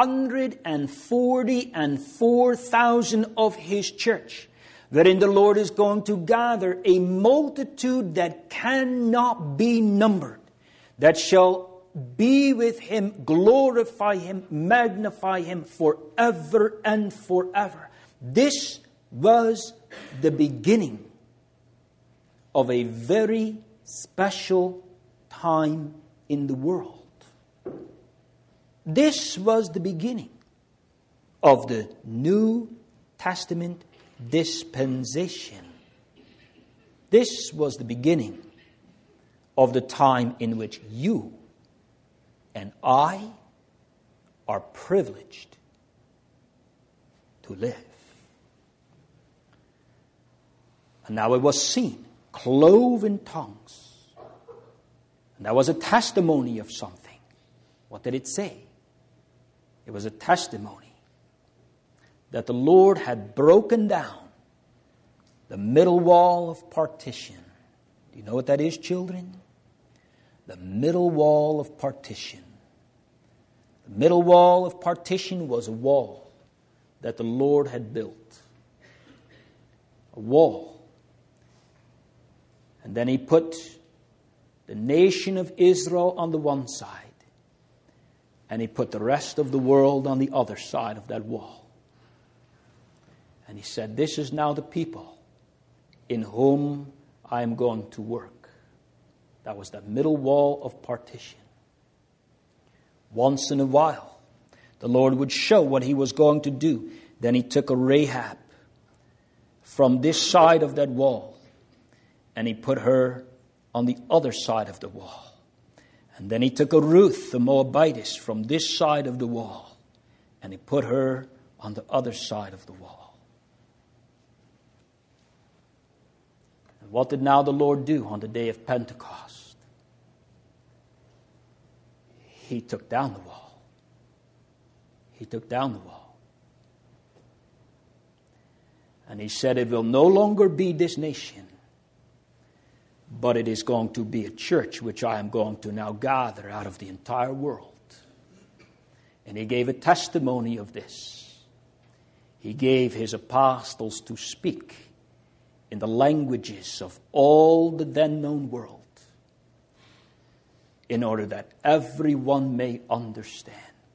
144,000 of His church, wherein the Lord is going to gather a multitude that cannot be numbered, that shall be with Him, glorify Him, magnify Him forever and forever. This was the beginning of a very special time in the world. This was the beginning of the New Testament dispensation. This was the beginning of the time in which you and I are privileged to live. And now it was seen, cloven tongues. And that was a testimony of something. What did it say? It was a testimony that the Lord had broken down the middle wall of partition. Do you know what that is, children? The middle wall of partition. The middle wall of partition was a wall that the Lord had built. A wall. And then He put the nation of Israel on the one side, and He put the rest of the world on the other side of that wall. And He said, this is now the people in whom I am going to work. That was that middle wall of partition. Once in a while, the Lord would show what He was going to do. Then He took a Rahab from this side of that wall, and He put her on the other side of the wall. And then He took a Ruth, the Moabitess, from this side of the wall, and He put her on the other side of the wall. And what did now the Lord do on the day of Pentecost? He took down the wall. He took down the wall. And He said, it will no longer be this nation, but it is going to be a church which I am going to now gather out of the entire world. And He gave a testimony of this. He gave His apostles to speak in the languages of all the then known world, in order that everyone may understand.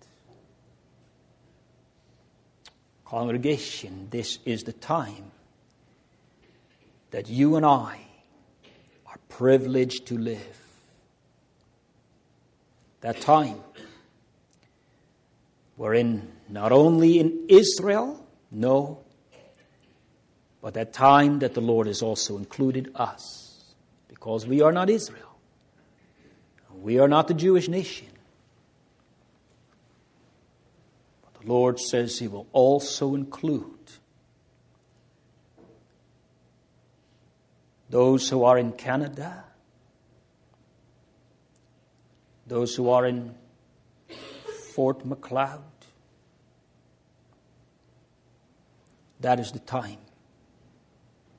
Congregation, this is the time that you and I are privileged to live. That time wherein not only in Israel, no, but that time that the Lord has also included us, because we are not Israel. We are not the Jewish nation. But the Lord says He will also include those who are in Canada, those who are in Fort McLeod. That is the time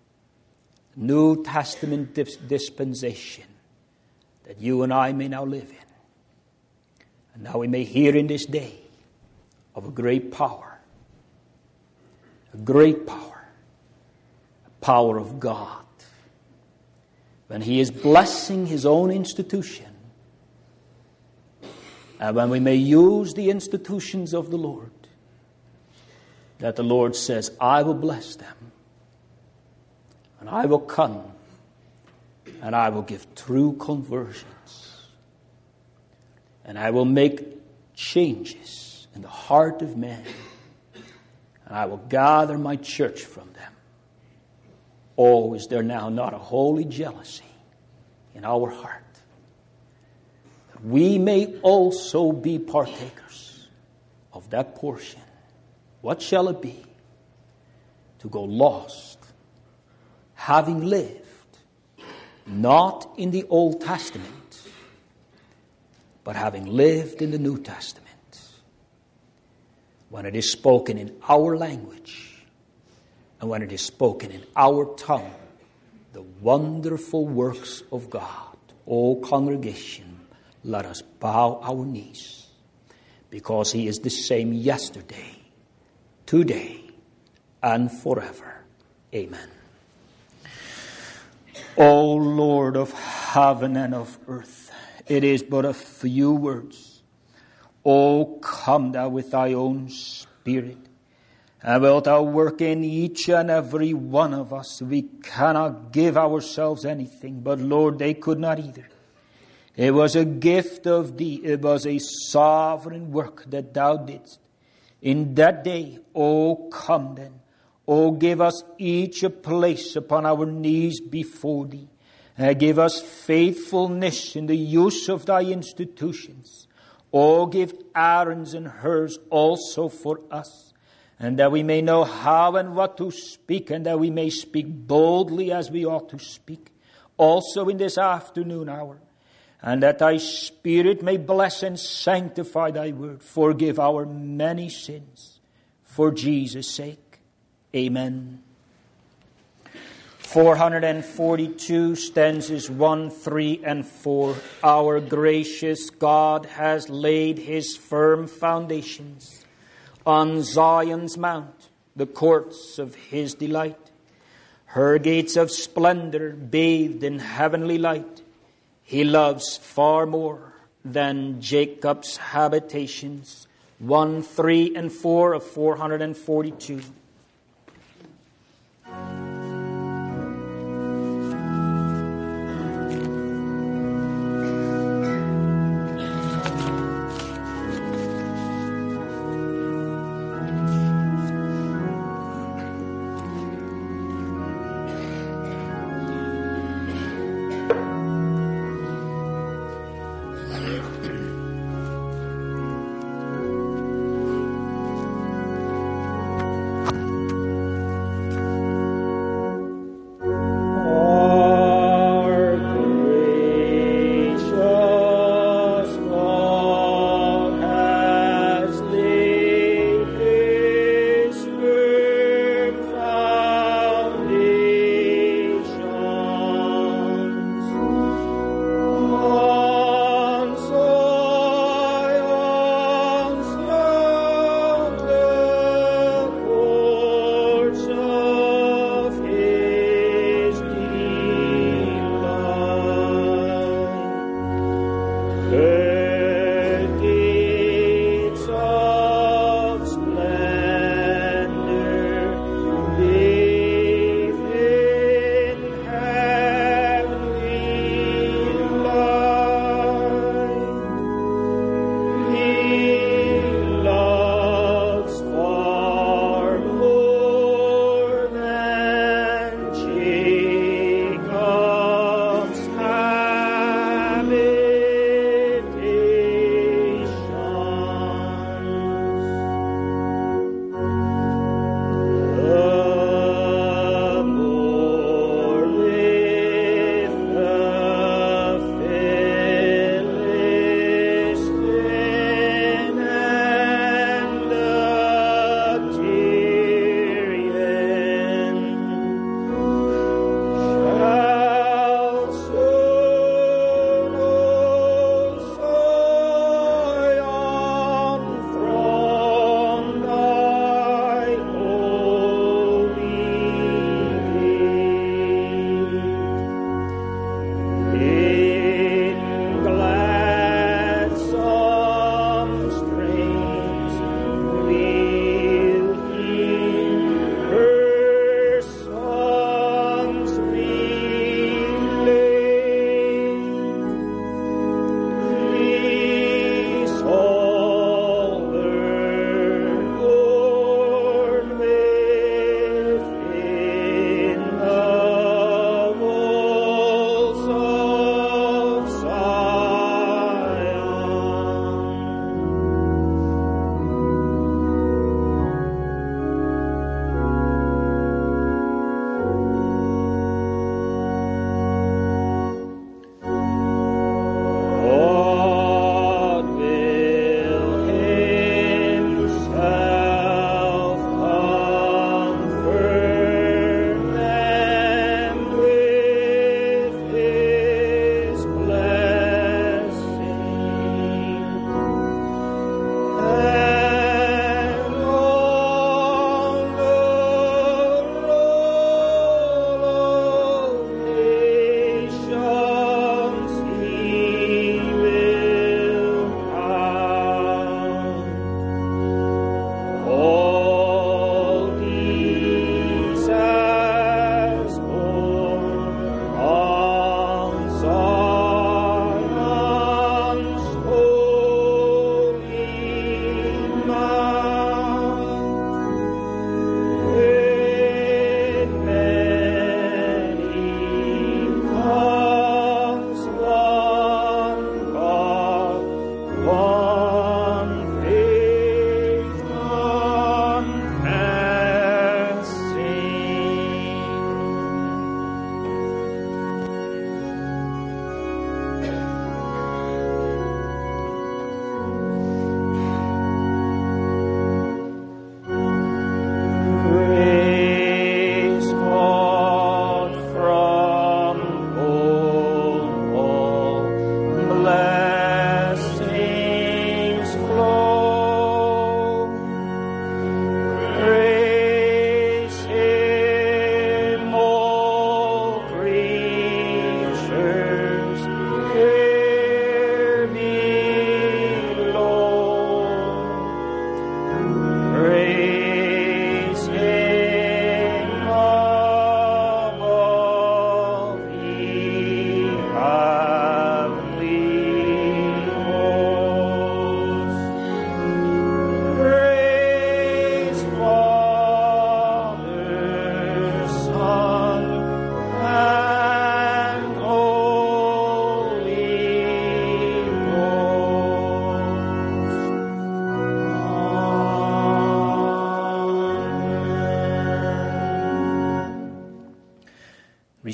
New Testament dispensation that you and I may now live in. And now we may hear in this day of a great power. A great power. A power of God. When He is blessing His own institution. And when we may use the institutions of the Lord. That the Lord says, I will bless them. And I will come. And I will give true conversions. And I will make changes in the heart of man. And I will gather my church from them. Oh, is there now not a holy jealousy in our heart? That we may also be partakers of that portion. What shall it be? To go lost, having lived, not in the Old Testament, but having lived in the New Testament. When it is spoken in our language, and when it is spoken in our tongue, the wonderful works of God. O congregation, let us bow our knees, because He is the same yesterday, today, and forever. Amen. O Lord of heaven and of earth, it is but a few words. O come Thou with Thy own Spirit, and wilt Thou work in each and every one of us. We cannot give ourselves anything, but Lord, they could not either. It was a gift of Thee. It was a sovereign work that Thou didst. In that day, O come then. O give us each a place upon our knees before Thee. Give us faithfulness in the use of Thy institutions. O give Aaron's and hers also for us. And that we may know how and what to speak, and that we may speak boldly as we ought to speak. Also in this afternoon hour. And that Thy Spirit may bless and sanctify Thy word. Forgive our many sins. For Jesus' sake. Amen. 442 stanzas 1, 3, and 4. Our gracious God has laid His firm foundations on Zion's mount, the courts of His delight. Her gates of splendor bathed in heavenly light. He loves far more than Jacob's habitations. 1, 3, and 4 of 442.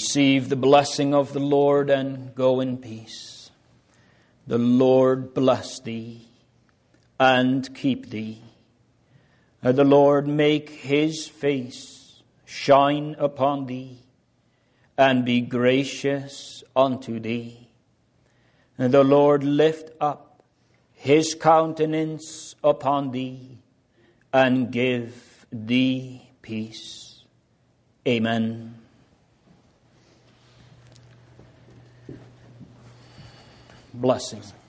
receive the blessing of the Lord and go in peace. The Lord bless thee and keep thee. The Lord make his face shine upon thee and be gracious unto thee. The Lord lift up his countenance upon thee and give thee peace. Amen. Blessing.